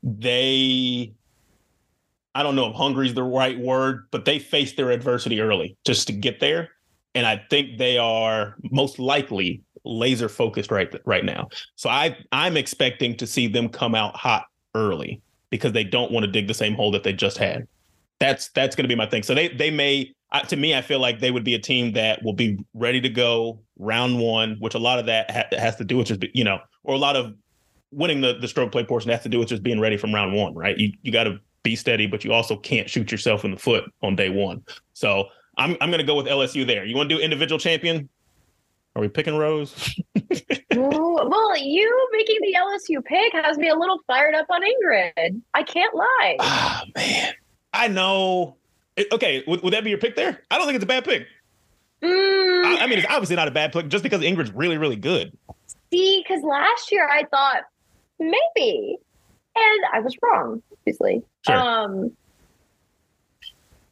I don't know if hungry is the right word, but they faced their adversity early just to get there, and I think they are most likely laser focused right now. So I'm expecting to see them come out hot early because they don't want to dig the same hole that they just had. That's going to be my thing. So they may, to me, I feel like they would be a team that will be ready to go round one, which a lot of that has to do with just, or a lot of winning the stroke play portion has to do with just being ready from round one, right? You got to be steady, but you also can't shoot yourself in the foot on day one. So I'm going to go with LSU there. You want to do individual champion? Are we picking Rose? Well, you making the LSU pick has me a little fired up on Ingrid. I can't lie. Ah, man. I know. Okay, would that be your pick there? I don't think it's a bad pick. I mean, it's obviously not a bad pick just because Ingrid's really, really good. See, because last year I thought maybe, and I was wrong, obviously. Sure.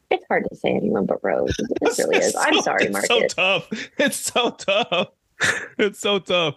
It's hard to say anyone but Rose. It really is. I'm sorry, Marcus. It's so tough. It's so tough. It's so tough.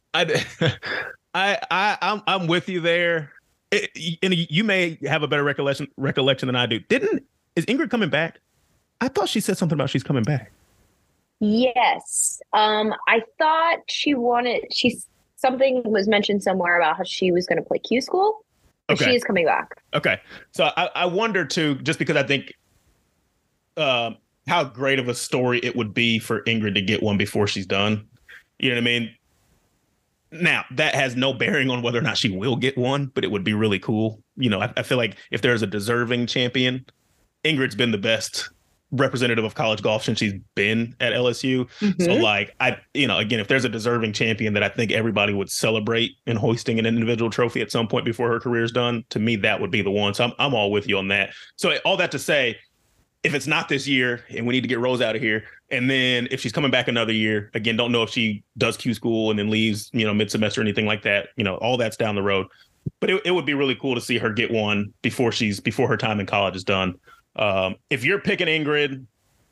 I'm with you there. And you may have a better recollection than I do. Is Ingrid coming back? I thought she said something about she's coming back. Yes. I thought something was mentioned somewhere about how she was going to play Q School. But okay. She is coming back. Okay. So I wonder too, just because I think how great of a story it would be for Ingrid to get one before she's done. You know what I mean? Now, that has no bearing on whether or not she will get one, but it would be really cool. You know, I feel like if there's a deserving champion, Ingrid's been the best representative of college golf since she's been at LSU. Mm-hmm. So like, again, if there's a deserving champion that I think everybody would celebrate in hoisting an individual trophy at some point before her career's done, to me, that would be the one. So I'm all with you on that. So all that to say, if it's not this year and we need to get Rose out of here, and then if she's coming back another year, again, don't know if she does Q School and then leaves, mid-semester or anything like that. All that's down the road. But it would be really cool to see her get one before her time in college is done. If you're picking Ingrid,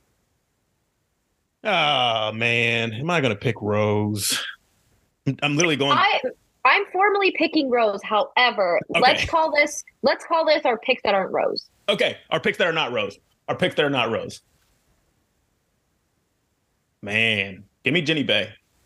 oh man, am I going to pick Rose? I'm literally going. I'm formally picking Rose. However, okay. let's call this our picks that aren't Rose. Okay, our picks that are not Rose. Man, give me Jenny Bay.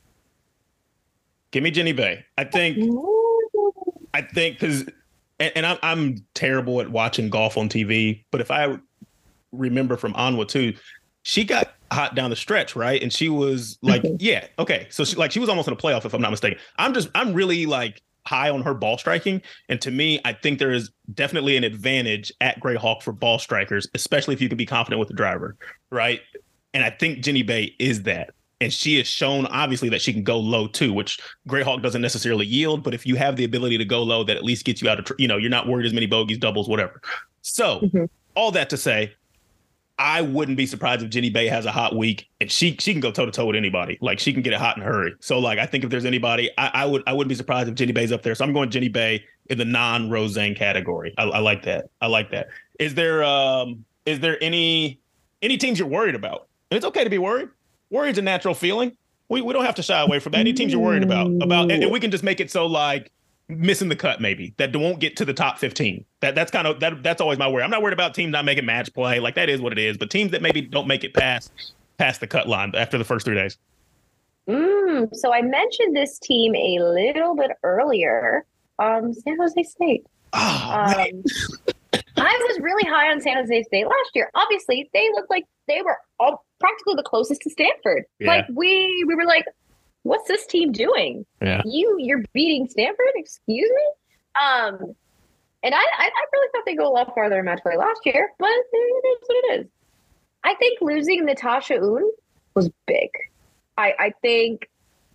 I think because, and I'm terrible at watching golf on TV, but if I remember from Anwa too, she got hot down the stretch, right? And she was like, yeah, okay. So she was almost in a playoff, if I'm not mistaken. I'm really like high on her ball striking. And to me, I think there is definitely an advantage at Greyhawk for ball strikers, especially if you can be confident with the driver, right? And I think Jenny Bay is that. And she has shown, obviously, that she can go low, too, which Greyhawk doesn't necessarily yield. But if you have the ability to go low, that at least gets you out of, you're not worried as many bogeys, doubles, whatever. So all that to say, I wouldn't be surprised if Jenny Bay has a hot week and she can go toe-to-toe with anybody. Like, she can get it hot in a hurry. So, like, I think if there's anybody, I wouldn't be surprised if Jenny Bay's up there. So I'm going Jenny Bay in the non-Rose category. I like that. Is there any teams you're worried about? And it's okay to be worried. Worry's a natural feeling. We don't have to shy away from that. Any teams you're worried about, and we can just make it so like missing the cut, maybe that won't get to the top 15. That's always my worry. I'm not worried about teams not making match play. Like, that is what it is. But teams that maybe don't make it past the cut line after the first 3 days. So I mentioned this team a little bit earlier. San Jose State. I was really high on San Jose State last year. Obviously, they looked like they were all practically the closest to Stanford. Yeah. Like we were like, what's this team doing? Yeah. You're beating Stanford? Excuse me? And I really thought they'd go a lot farther in match play last year, but it is what it is. I think losing Natasha Un was big. I think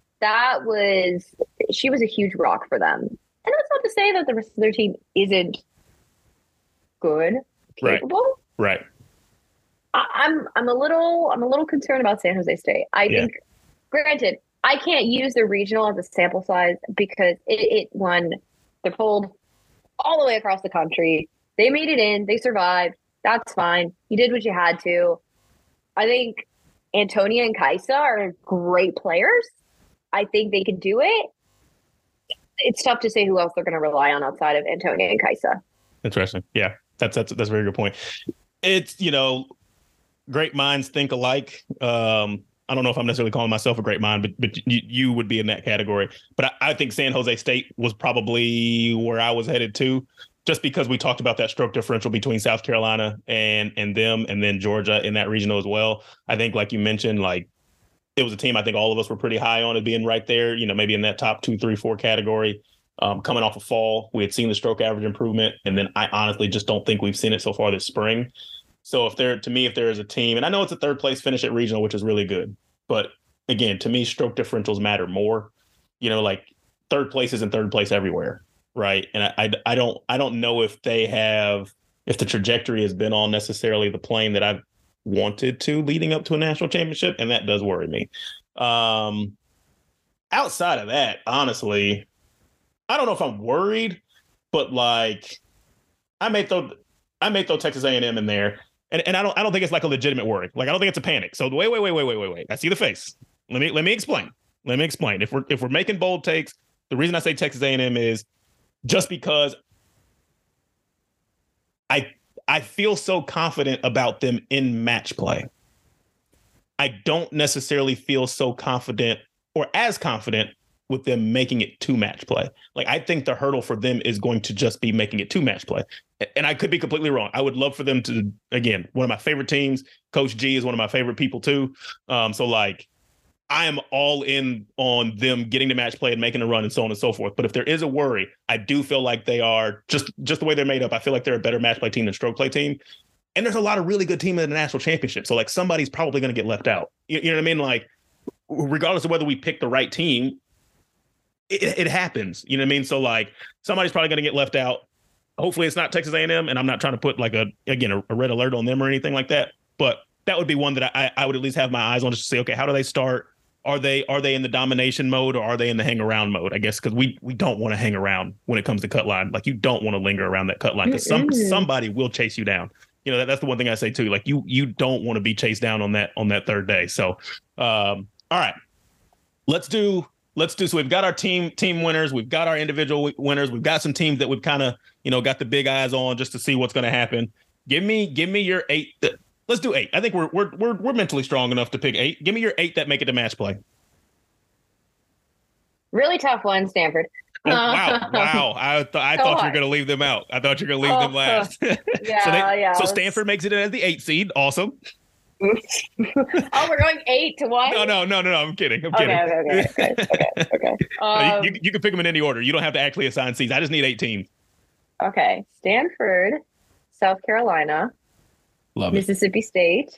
she was a huge rock for them. And that's not to say that the rest of their team isn't good, capable. Right. I'm a little concerned about San Jose State. I think, granted, I can't use the regional as a sample size because it won. They're pulled all the way across the country. They made it in. They survived. That's fine. You did what you had to. I think Antonia and Kaisa are great players. I think they can do it. It's tough to say who else they're going to rely on outside of Antonia and Kaisa. Interesting. Yeah, that's a very good point. It's, great minds think alike. I don't know if I'm necessarily calling myself a great mind, but you would be in that category. But I think San Jose State was probably where I was headed to, just because we talked about that stroke differential between South Carolina and them, and then Georgia in that regional as well. I think, like you mentioned, like, it was a team I think all of us were pretty high on it being right there, maybe in that top 2, 3, 4 category. Coming off of fall, we had seen the stroke average improvement, and then I honestly just don't think we've seen it so far this spring. So if there is a team, and I know it's a third place finish at regional, which is really good, but again, to me, stroke differentials matter more. Like, third place isn't third place everywhere, right? And I don't know if the trajectory has been on necessarily the plane that I've wanted to leading up to a national championship, and that does worry me. Outside of that, honestly, I don't know if I'm worried, but like, I may throw Texas A&M in there. and I don't think it's like a legitimate worry. Like I don't think it's a panic. So wait. I see the face. Let me explain. If we're making bold takes, the reason I say Texas A&M is just because I feel so confident about them in match play. I don't necessarily feel so confident or as confident with them making it to match play. Like, I think the hurdle for them is going to just be making it to match play. And I could be completely wrong. I would love for them to, again, one of my favorite teams. Coach G is one of my favorite people too. So like, I am all in on them getting to match play and making a run and so on and so forth. But if there is a worry, I do feel like they are just the way they're made up. I feel like they're a better match play team than stroke play team. And there's a lot of really good teams in the national championship. So like somebody's probably going to get left out. You know what I mean? Like, regardless of whether we pick the right team, it happens. You know what I mean? So like somebody's probably going to get left out. Hopefully it's not Texas A&M. And I'm not trying to put like a red alert on them or anything like that. But that would be one that I would at least have my eyes on, just to say, okay, how do they start? Are they in the domination mode, or are they in the hang around mode? I guess because we don't want to hang around when it comes to cut line. Like, you don't want to linger around that cut line, because somebody will chase you down. You know, that's the one thing I say too. Like, you don't want to be chased down on that third day. So, all right, let's do. So we've got our team winners. We've got our individual winners. We've got some teams that we've kind of, got the big eyes on just to see what's going to happen. Give me your 8. Let's do 8. I think we're mentally strong enough to pick 8. Give me your 8 that make it to match play. Really tough one, Stanford. Oh, wow. I thought you were going to leave them out. I thought you were going to leave them last. Yeah, so Stanford makes it as the 8 seed. Awesome. Oh, we're going 8 to 1? No. I'm kidding. Okay. You can pick them in any order. You don't have to actually assign seeds. I just need 8 teams. Okay. Stanford, South Carolina, Love Mississippi State.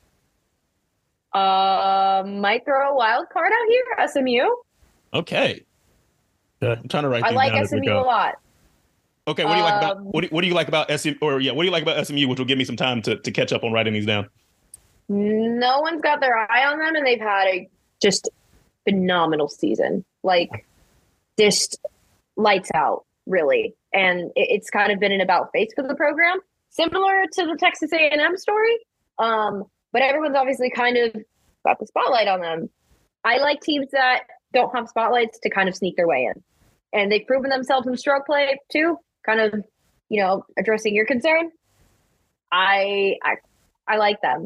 Might throw a wild card out here, SMU. Okay. I'm trying to write. I like SMU a lot. Okay, what do you like about what do you like about SMU? What do you like about SMU, which will give me some time to catch up on writing these down? No one's got their eye on them, and they've had a just phenomenal season. Like, just lights out, really. And it's kind of been an about face for the program, similar to the Texas A&M story. But everyone's obviously kind of got the spotlight on them. I like teams that don't have spotlights to kind of sneak their way in. And they've proven themselves in stroke play too, kind of, addressing your concern. I like them.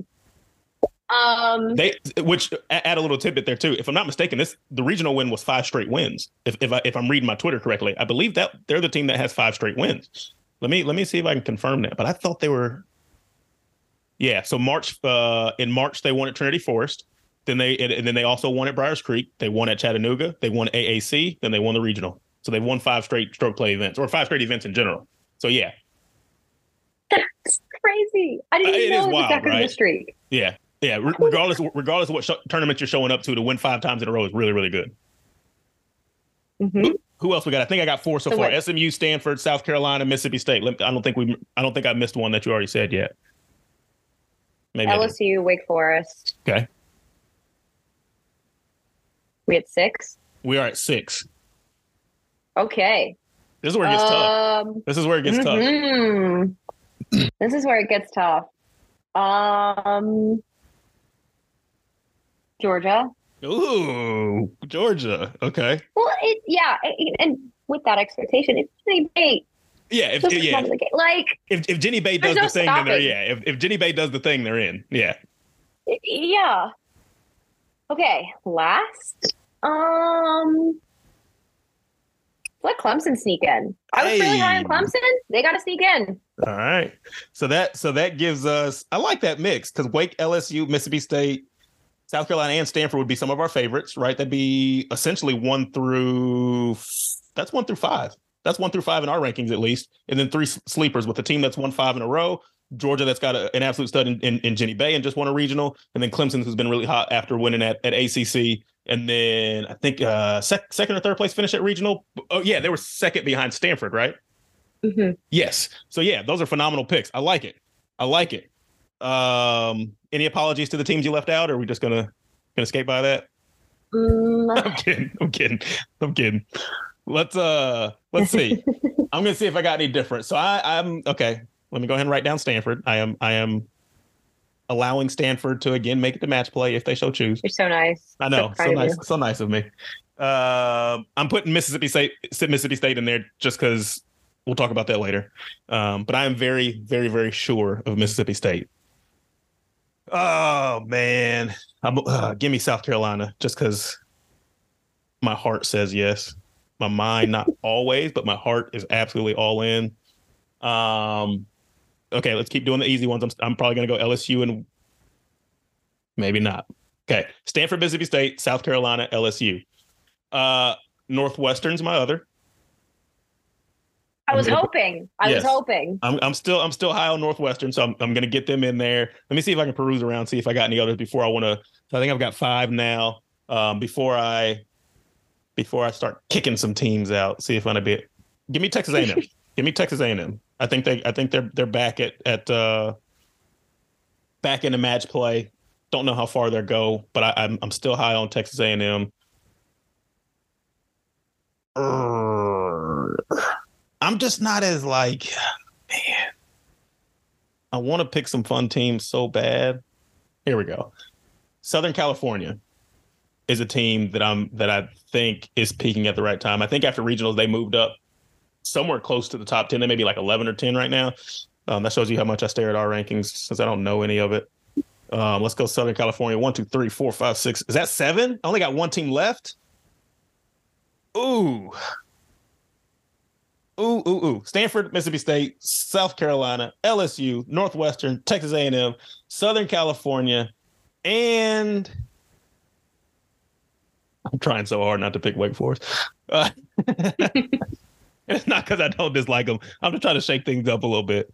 Which add a little tidbit there too. If I'm not mistaken, the regional win was 5 straight wins. If I'm reading my Twitter correctly, I believe that they're the team that has 5 straight wins. Let me see if I can confirm that. But I thought they were. Yeah. So in March they won at Trinity Forest. Then they also won at Briars Creek. They won at Chattanooga. They won AAC. Then they won the regional. So they've won 5 straight stroke play events, or 5 straight events in general. So yeah. That's crazy. I didn't even know it was that good of a streak. Yeah. Yeah, regardless of what tournament you're showing up to win 5 times in a row is really, really good. Mm-hmm. Who else we got? I think I got 4 so far. SMU, Stanford, South Carolina, Mississippi State. I don't think I missed one that you already said yet. Maybe LSU, Wake Forest. Okay. We had 6. We are at 6. Okay. This is where it gets tough. This is where it gets tough. This is where it gets tough. Georgia. Ooh, Georgia. Okay. Well, and with that expectation, it's Jenny Bate. Yeah, if Jenny Bate does the thing, then they're If Jenny Bate does the thing, they're in. Yeah. Yeah. Okay. Last. Let Clemson sneak in. I was really high on Clemson. They got to sneak in. All right. So that gives us. I like that mix, because Wake, LSU, Mississippi State, South Carolina, and Stanford would be some of our favorites, right? That'd be essentially 1 through 5. That's 1 through 5 in our rankings, at least. And then 3 sleepers with a team that's won 5 in a row. Georgia, that's got an absolute stud in Jenny Bay and just won a regional. And then Clemson, who's been really hot after winning at ACC. And then I think second or third place finish at regional. Oh, yeah, they were second behind Stanford, right? Mm-hmm. Yes. So, yeah, those are phenomenal picks. I like it. Any apologies to the teams you left out, or are we just gonna skate by that? I'm kidding. Let's see. I'm gonna see if I got any different. So I'm okay. Let me go ahead and write down Stanford. I am allowing Stanford to again make it to match play if they so choose. You're so nice. I know, so nice, you. so nice of me. I'm putting Mississippi State in there just because we'll talk about that later. But I am very, very, very sure of Mississippi State. Oh man, give me South Carolina just because my heart says yes. My mind not always, but my heart is absolutely all in. Okay, let's keep doing the easy ones. I'm probably gonna go LSU and maybe not. Okay, Stanford, Mississippi State, South Carolina, LSU. Northwestern's my other. I was hoping. I'm still high on Northwestern, so I'm gonna get them in there. Let me see if I can peruse around, see if I got any others before I want to. So I think I've got 5 now. Before I start kicking some teams out, see if I'm gonna be. Give me Texas A&M. Give me Texas A&M. I think they're back at back into match play. Don't know how far they'll go, but I'm still high on Texas A&M. I'm just not as like, man. I want to pick some fun teams so bad. Here we go. Southern California is a team that I think is peaking at the right time. I think after regionals they moved up somewhere close to the top 10. They may be like 11 or 10 right now. That shows you how much I stare at our rankings since I don't know any of it. Let's go Southern California. 1, 2, 3, 4, 5, 6. Is that 7? I only got one team left. Ooh. Stanford, Mississippi State, South Carolina, LSU, Northwestern, Texas A&M, Southern California, and I'm trying so hard not to pick Wake Forest. It's not because I don't dislike them. I'm just trying to shake things up a little bit.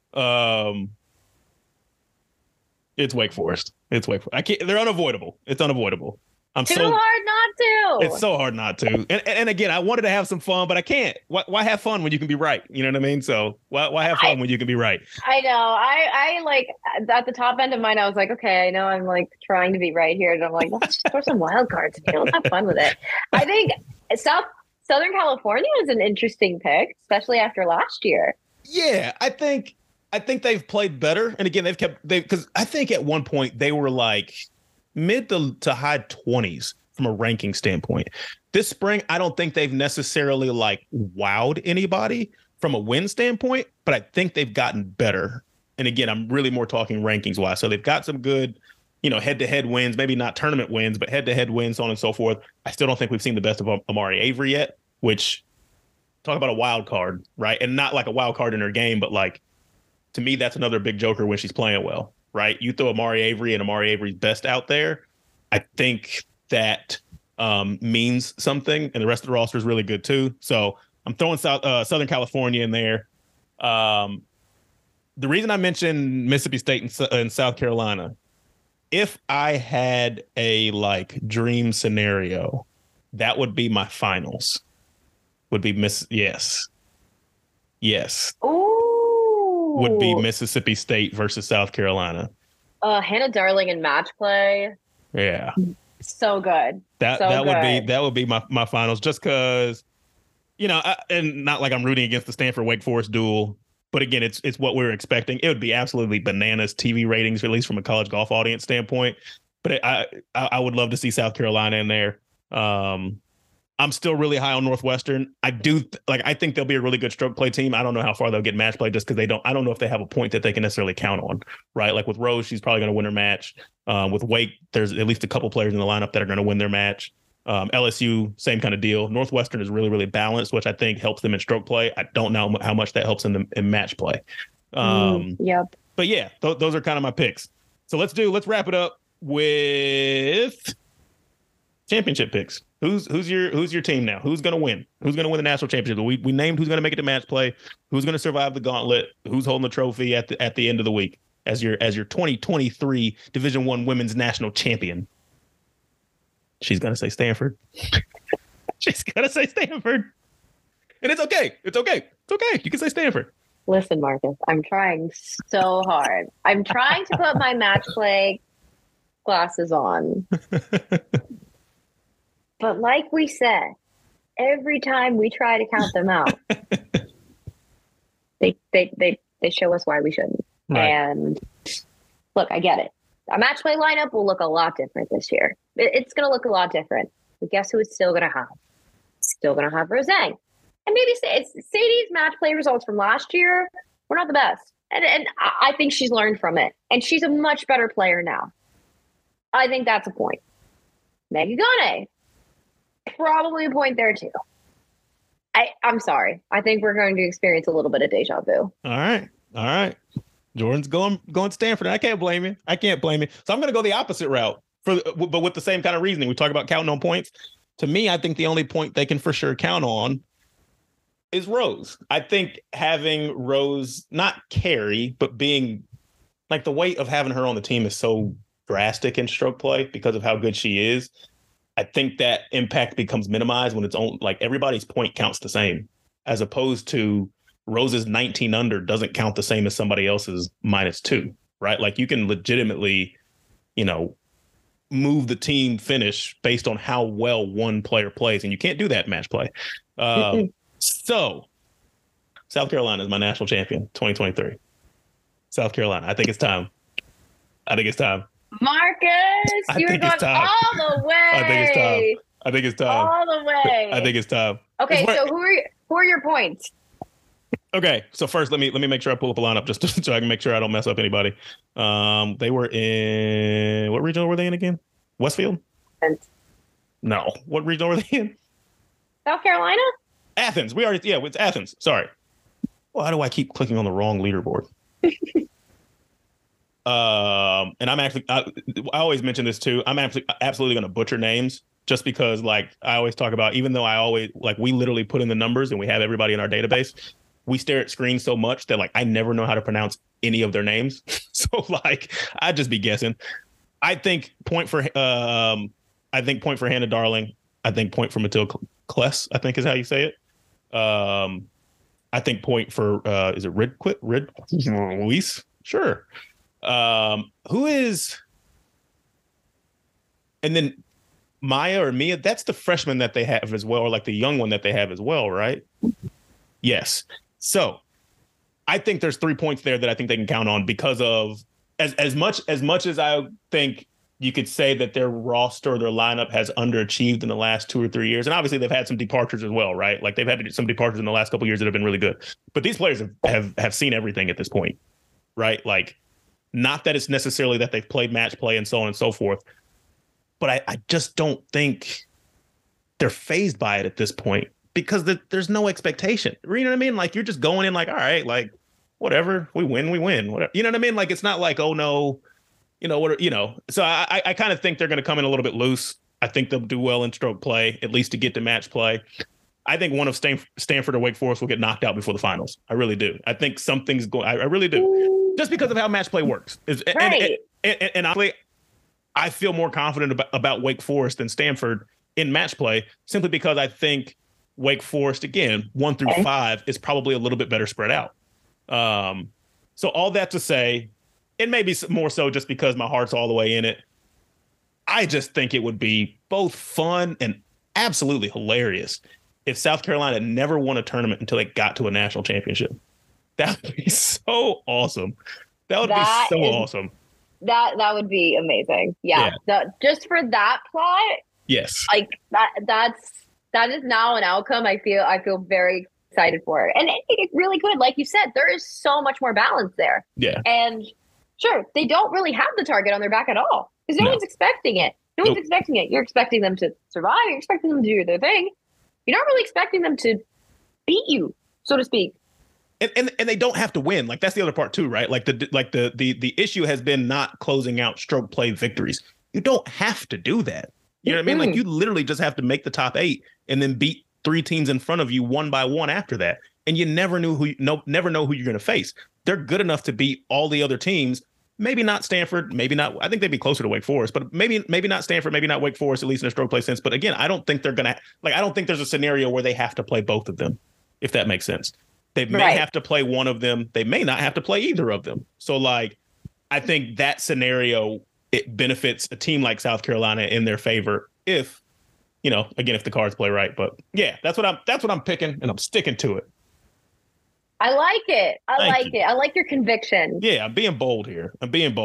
It's Wake Forest. I can't. They're unavoidable. It's unavoidable. Too hard not to. It's so hard not to. And again, I wanted to have some fun, but I can't. Why have fun when you can be right? You know what I mean? So why have fun when you can be right? I know. I like at the top end of mine, I was like, okay, I know I'm like trying to be right here. And I'm like, let's just throw some wild cards in here. Let's have fun with it. I think Southern California is an interesting pick, especially after last year. Yeah, I think they've played better. And again, because I think at one point they were like mid to high 20s from a ranking standpoint. This spring, I don't think they've necessarily like wowed anybody from a win standpoint, but I think they've gotten better. And again, I'm really more talking rankings wise. So they've got some good, head-to-head wins, maybe not tournament wins, but head-to-head wins, so on and so forth. I still don't think we've seen the best of Amari Avery yet, which talk about a wild card, right? And not like a wild card in her game, but like, to me, that's another big joker when she's playing well, right? You throw Amari Avery and Amari Avery's best out there, I think that means something, and the rest of the roster is really good too. So I'm throwing Southern California in there. The reason I mentioned Mississippi State and South Carolina, if I had a like dream scenario, that would be my finals. Would be yes. Ooh. Would be Mississippi State versus South Carolina. Hannah Darling in match play. Yeah. So good. That would be my finals, just because, and not like I'm rooting against the Stanford Wake Forest duel, but again, it's what we were expecting. It would be absolutely bananas TV ratings, at least from a college golf audience standpoint. But I would love to see South Carolina in there. I'm still really high on Northwestern. I think they'll be a really good stroke play team. I don't know how far they'll get match play just because I don't know if they have a point that they can necessarily count on, right? Like with Rose, she's probably going to win her match. With Wake, there's at least a couple players in the lineup that are going to win their match. LSU, same kind of deal. Northwestern is really, really balanced, which I think helps them in stroke play. I don't know how much that helps in match play. Yep. But yeah, those are kind of my picks. So let's wrap it up with championship picks. Who's your team now? Who's going to win? Who's going to win the national championship? We named who's going to make it to match play. Who's going to survive the gauntlet? Who's holding the trophy at the end of the week as your 2023 Division I Women's National Champion? She's going to say Stanford. She's going to say Stanford. And it's okay. It's okay. You can say Stanford. Listen, Marcus, I'm trying so hard. I'm trying to put my match play glasses on. But like we said, every time we try to count them out, they show us why we shouldn't. Right. And look, I get it. A match play lineup will look a lot different this year. It's going to look a lot different. But guess who it's still going to have? Still going to have Roseng. And maybe Sadie's match play results from last year were not the best. And I think she's learned from it. And she's a much better player now. I think that's a point. Megan Gagne, probably a point there too. I'm sorry. I think we're going to experience a little bit of deja vu. All right. Jordan's going Stanford. I can't blame you. So I'm going to go the opposite route, but with the same kind of reasoning. We talk about counting on points. To me, I think the only point they can for sure count on is Rose. I think having Rose not carry, but being like the weight of having her on the team is so drastic in stroke play because of how good she is. I think that impact becomes minimized when it's on like everybody's point counts the same, as opposed to Rose's 19 under doesn't count the same as somebody else's -2, right? Like you can legitimately, move the team finish based on how well one player plays, and you can't do that in match play. So South Carolina is my national champion 2023. South Carolina. I think it's time. Marcus, you're going all the way. I think it's time. All the way. I think it's time. Okay, so who are your points? Okay, so first let me make sure I pull up a lineup just so I can make sure I don't mess up anybody. They were in what region were they in again? Westfield? No. What region were they in? South Carolina? Athens. It's Athens. Sorry. Why do I keep clicking on the wrong leaderboard? And I'm actually, I always mention this too. I'm absolutely going to butcher names just because like I always talk about, even though I always like, we literally put in the numbers and we have everybody in our database. We stare at screens so much that like, I never know how to pronounce any of their names. So like, I'd just be guessing. I think point for Hannah Darling. I think point for Matilda Kless, I think is how you say it. I think point for, is it Rid Luis? Sure. Who is, and then Maya or Mia, that's the freshman that they have as well, or like the young one that they have as well, right? Yes. So I think there's 3 points there that I think they can count on because of as much as I think you could say that their roster, their lineup has underachieved in the last 2 or 3 years. And obviously they've had some departures as well, right? Like they've had some departures in the last couple of years that have been really good, but these players have seen everything at this point, right? Like, not that it's necessarily that they've played match play and so on and so forth, but I just don't think they're fazed by it at this point because there's no expectation. You know what I mean? Like you're just going in like, all right, like whatever, we win, whatever. You know what I mean? Like it's not like, oh no, So I kind of think they're going to come in a little bit loose. I think they'll do well in stroke play, at least to get to match play. I think one of Stanford or Wake Forest will get knocked out before the finals. I really do. I think something's going. I really do, just because of how match play works. Right. And honestly, I feel more confident about Wake Forest than Stanford in match play, simply because I think Wake Forest, again, 1 through 5, is probably a little bit better spread out. So all that to say, and maybe more so just because my heart's all the way in it, I just think it would be both fun and absolutely hilarious if South Carolina never won a tournament until they got to a national championship. That would be so awesome. Awesome. That would be amazing. Yeah. Just for that plot. Yes. Like that is now an outcome I feel very excited for. And I think it's really good. Like you said, there is so much more balance there. Yeah. And sure, they don't really have the target on their back at all because no one's expecting it. No one's expecting it. You're expecting them to survive. You're expecting them to do their thing. You're not really expecting them to beat you, so to speak. And they don't have to win. Like that's the other part too, right? Like the issue has been not closing out stroke play victories. You don't have to do that. You know what I mean? Like you literally just have to make the top 8 and then beat 3 teams in front of you one by one after that. And you never know who you're going to face. They're good enough to beat all the other teams. Maybe not Stanford, maybe not. I think they'd be closer to Wake Forest, but maybe not Stanford, maybe not Wake Forest, at least in a stroke play sense. But again, I don't think they're going to I don't think there's a scenario where they have to play both of them, if that makes sense. They may have to play one of them. They may not have to play either of them. So like, I think that scenario, it benefits a team like South Carolina in their favor if, again, if the cards play right. But yeah, that's what I'm picking, and I'm sticking to it. I like it. I like your conviction. Yeah, I'm being bold here.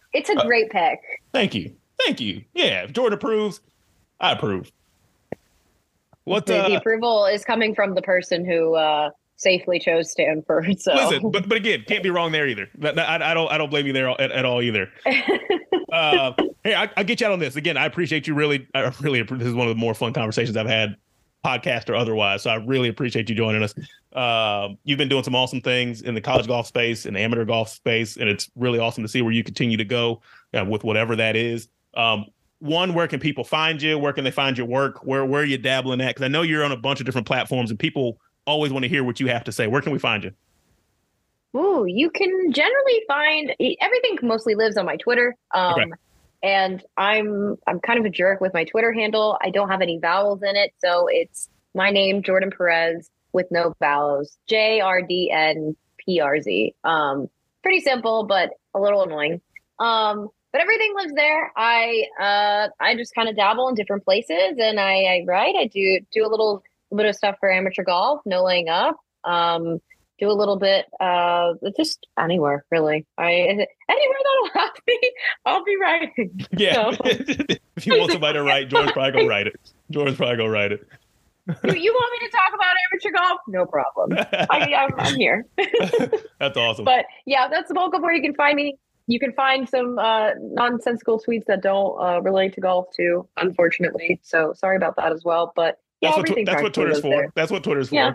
It's a great pick. Thank you. Yeah, if Jordan approves, I approve. What the approval is coming from the person who safely chose Stanford. So listen, but again, can't be wrong there either. I don't blame you there at all either. Hey, I'll get you out on this again. I appreciate you really. This is one of the more fun conversations I've had, podcast or otherwise. So I really appreciate you joining us. You've been doing some awesome things in the college golf space and the amateur golf space, and it's really awesome to see where you continue to go with whatever that is. One, where can people find you? Where can they find your work? Where are you dabbling at? Because I know you're on a bunch of different platforms, and people always want to hear what you have to say. Where can we find you? Ooh, you can generally find everything. Mostly lives on my Twitter. Okay. And I'm kind of a jerk with my Twitter handle. I don't have any vowels in it, so it's my name, Jordan Perez, with no vowels. JRDNPRZ. Pretty simple, but a little annoying. But everything lives there. I just kind of dabble in different places, and I write. I do a little bit of stuff for amateur golf, no laying up. Do a little bit just anywhere really. Anywhere that'll have me, I'll be writing. Yeah. So. If you want somebody to write, Jordan's probably gonna write it. You want me to talk about amateur golf? No problem. I'm here. That's awesome. But yeah, that's the bulk of where you can find me. You can find some nonsensical tweets that don't relate to golf too, unfortunately. So sorry about that as well. But yeah, that's what Twitter's for. There. That's what Twitter's for. Yeah.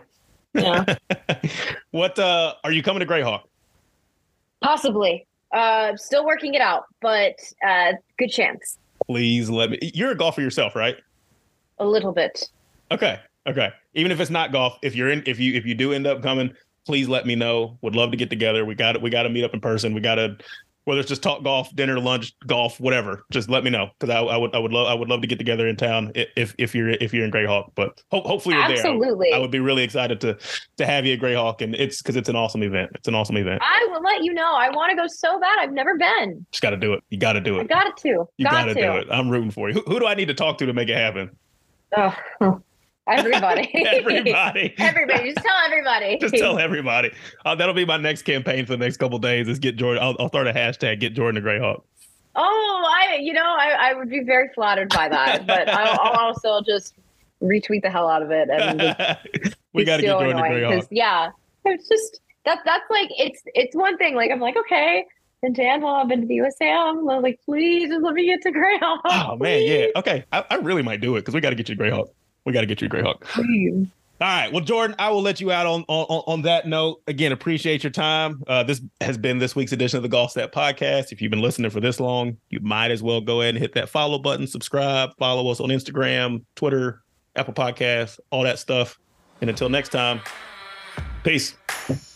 What are you coming to Greyhawk? Possibly. Still working it out, but good chance. Please let me. You're a golfer yourself, right? A little bit. Okay. Even if it's not golf, if you do end up coming, please let me know. Would love to get together. We got to meet up in person. Whether it's just talk golf, dinner, lunch, golf, whatever. Just let me know, because I would love to get together in town if you're in Greyhawk. But hopefully you're there. Absolutely. I would be really excited to have you at Greyhawk, and it's because it's an awesome event. I will let you know. I want to go so bad. I've never been. Just got to do it. You got to do it. I got it too. You got to do it. I'm rooting for you. Who do I need to talk to make it happen? Oh. Everybody. Everybody. Just tell everybody. Just tell everybody. That'll be my next campaign for the next couple of days. Is get Jordan. I'll start a hashtag. Get Jordan to Greyhawk. Oh, I would be very flattered by that, but I'll also just retweet the hell out of it, and we got to get Jordan to Greyhawk. Yeah, it's just that's like it's one thing. Like I'm like, okay, been to Anvil, I've been to the USAM. I was like, please just let me get to Greyhawk. Oh man, yeah. Okay, I really might do it, because we got to get you to Greyhawk. We got to get you to Greyhawk. Please. All right. Well, Jordan, I will let you out on that note. Again, appreciate your time. This has been this week's edition of the Golf Stat Podcast. If you've been listening for this long, you might as well go ahead and hit that follow button, subscribe, follow us on Instagram, Twitter, Apple Podcasts, all that stuff. And until next time, peace.